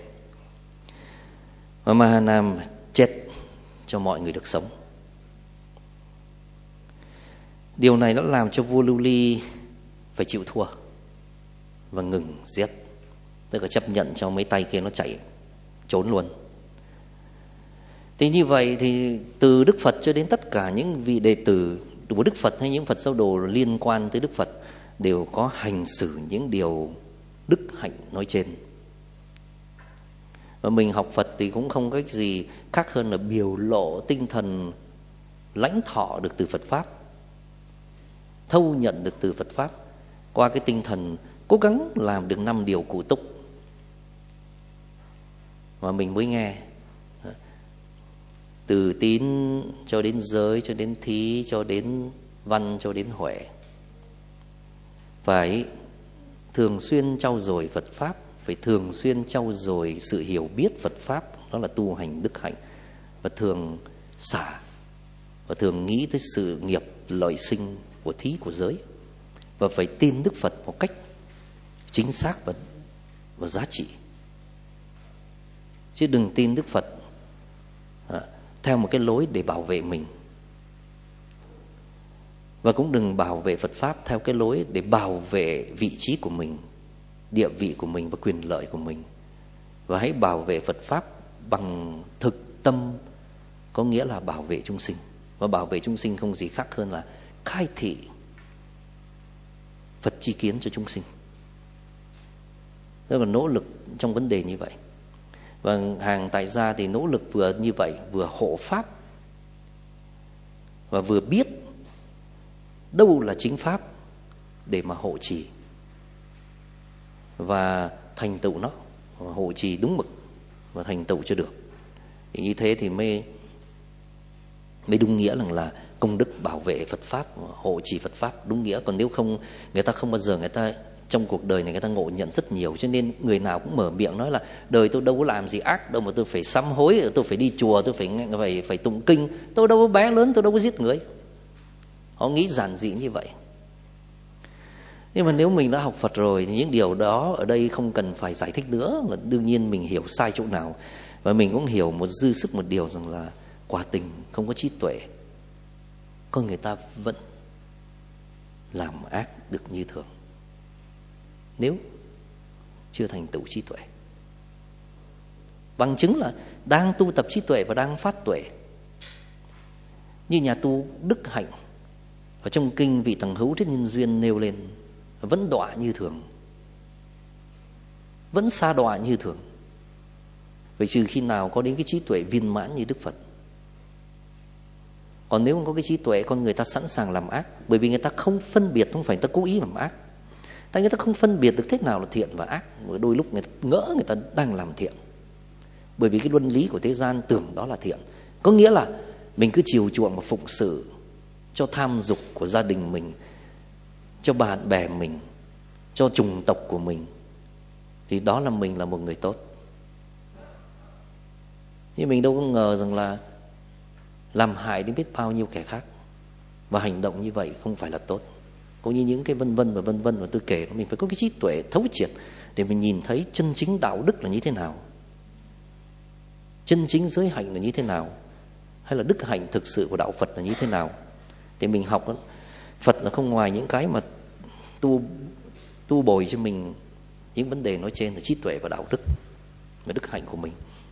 [SPEAKER 1] Và Mahanam chết cho mọi người được sống. Điều này đã làm cho vua Lưu Ly phải chịu thua và ngừng giết, tức là chấp nhận cho mấy tay kia nó chạy trốn luôn. Thì như vậy thì từ Đức Phật cho đến tất cả những vị đệ tử của Đức Phật hay những Phật giáo đồ liên quan tới Đức Phật đều có hành xử những điều đức hạnh nói trên. Và mình học Phật thì cũng không có cách gì khác hơn là biểu lộ tinh thần lãnh thọ được từ Phật Pháp, thâu nhận được từ Phật Pháp qua cái tinh thần cố gắng làm được năm điều cụ túc mà mình mới nghe. Từ tín cho đến giới, cho đến thí, cho đến văn, cho đến huệ. Phải thường xuyên trau dồi Phật Pháp, phải thường xuyên trau dồi sự hiểu biết Phật Pháp, đó là tu hành đức hạnh, và thường xả và thường nghĩ tới sự nghiệp lợi sinh của thí, của giới, và phải tin Đức Phật một cách chính xác và, và giá trị, chứ đừng tin Đức Phật à, theo một cái lối để bảo vệ mình, và cũng đừng bảo vệ Phật Pháp theo cái lối để bảo vệ vị trí của mình, địa vị của mình và quyền lợi của mình. Và hãy bảo vệ Phật Pháp bằng thực tâm, có nghĩa là bảo vệ chúng sinh. Và bảo vệ chúng sinh không gì khác hơn là khai thị Phật chi kiến cho chúng sinh. Rất là nỗ lực trong vấn đề như vậy. Và hàng tại gia thì nỗ lực vừa như vậy, vừa hộ Pháp và vừa biết đâu là chính Pháp để mà hộ trì và thành tựu nó, hộ trì đúng mực và thành tựu cho được. Thì như thế thì mới mới đúng nghĩa rằng là công đức bảo vệ Phật Pháp, hộ trì Phật Pháp đúng nghĩa. Còn nếu không, người ta không bao giờ, người ta trong cuộc đời này người ta ngộ nhận rất nhiều, cho nên người nào cũng mở miệng nói là đời tôi đâu có làm gì ác đâu mà tôi phải sám hối, tôi phải đi chùa, tôi phải phải phải tụng kinh, tôi đâu có bé lớn, tôi đâu có giết người. Họ nghĩ giản dị như vậy. Nhưng mà nếu mình đã học Phật rồi thì những điều đó ở đây không cần phải giải thích nữa, mà đương nhiên mình hiểu sai chỗ nào. Và mình cũng hiểu một dư sức một điều rằng là quả tình không có trí tuệ, con người ta vẫn làm ác được như thường nếu chưa thành tựu trí tuệ. Bằng chứng là đang tu tập trí tuệ và đang phát tuệ. Như nhà tu đức hạnh ở trong kinh Vị Tằng Hữu Thiết Nhân Duyên nêu lên, vẫn đọa như thường, vẫn sa đọa như thường. Vậy trừ khi nào có đến cái trí tuệ viên mãn như Đức Phật. Còn nếu không có cái trí tuệ, con người ta sẵn sàng làm ác, bởi vì người ta không phân biệt, không phải người ta cố ý làm ác, tại người ta không phân biệt được thế nào là thiện và ác. Đôi lúc người ta ngỡ người ta đang làm thiện, bởi vì cái luân lý của thế gian tưởng đó là thiện. Có nghĩa là mình cứ chiều chuộng và phụng sự cho tham dục của gia đình mình, cho bạn bè mình, cho chủng tộc của mình, thì đó là mình là một người tốt. Nhưng mình đâu có ngờ rằng là làm hại đến biết bao nhiêu kẻ khác, và hành động như vậy không phải là tốt. Cũng như những cái vân vân và vân vân mà tôi kể, mình phải có cái trí tuệ thấu triệt để mình nhìn thấy chân chính đạo đức là như thế nào, chân chính giới hạnh là như thế nào, hay là đức hạnh thực sự của đạo Phật là như thế nào. Thì mình học Phật là không ngoài những cái mà tu tu bồi cho mình những vấn đề nói trên là trí tuệ và đạo đức và đức hạnh của mình.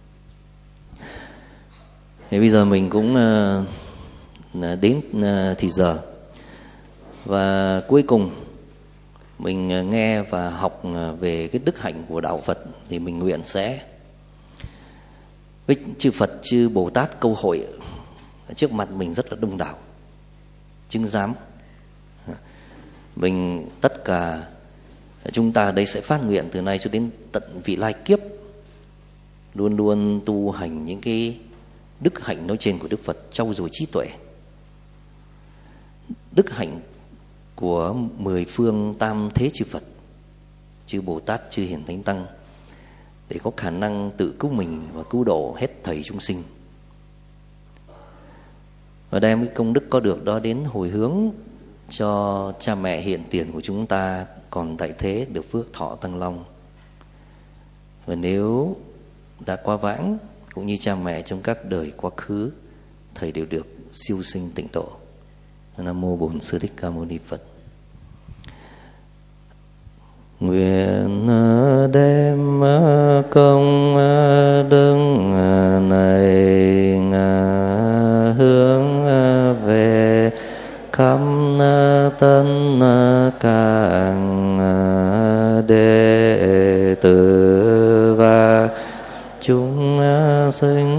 [SPEAKER 1] Thì bây giờ mình cũng uh, đến uh, thì giờ, và cuối cùng mình uh, nghe và học uh, về cái đức hạnh của đạo Phật, thì mình nguyện sẽ với chư Phật chư Bồ Tát câu hội trước mặt mình rất là đông đảo, chứng giám. Mình tất cả chúng ta đây sẽ phát nguyện từ nay cho đến tận vị lai kiếp luôn luôn tu hành những cái đức hạnh nói trên của Đức Phật, trau dồi trí tuệ. Đức hạnh của mười phương tam thế chư Phật, chư Bồ Tát, chư Hiền Thánh Tăng, để có khả năng tự cứu mình và cứu độ hết thảy chúng sinh, và đem cái công đức có được đó đến hồi hướng cho cha mẹ hiện tiền của chúng ta còn tại thế được phước thọ tăng long. Và nếu đã quá vãng cũng như cha mẹ trong các đời quá khứ, thầy đều được siêu sinh tịnh độ. Nam mô Bổn Sư Thích Ca Mâu Ni Phật. Nguyện đem công đức này hướng về khắp tất cả đệ tử và chúng sinh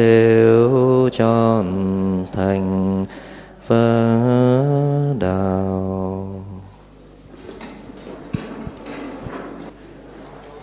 [SPEAKER 1] đều trọn thành Phật đạo.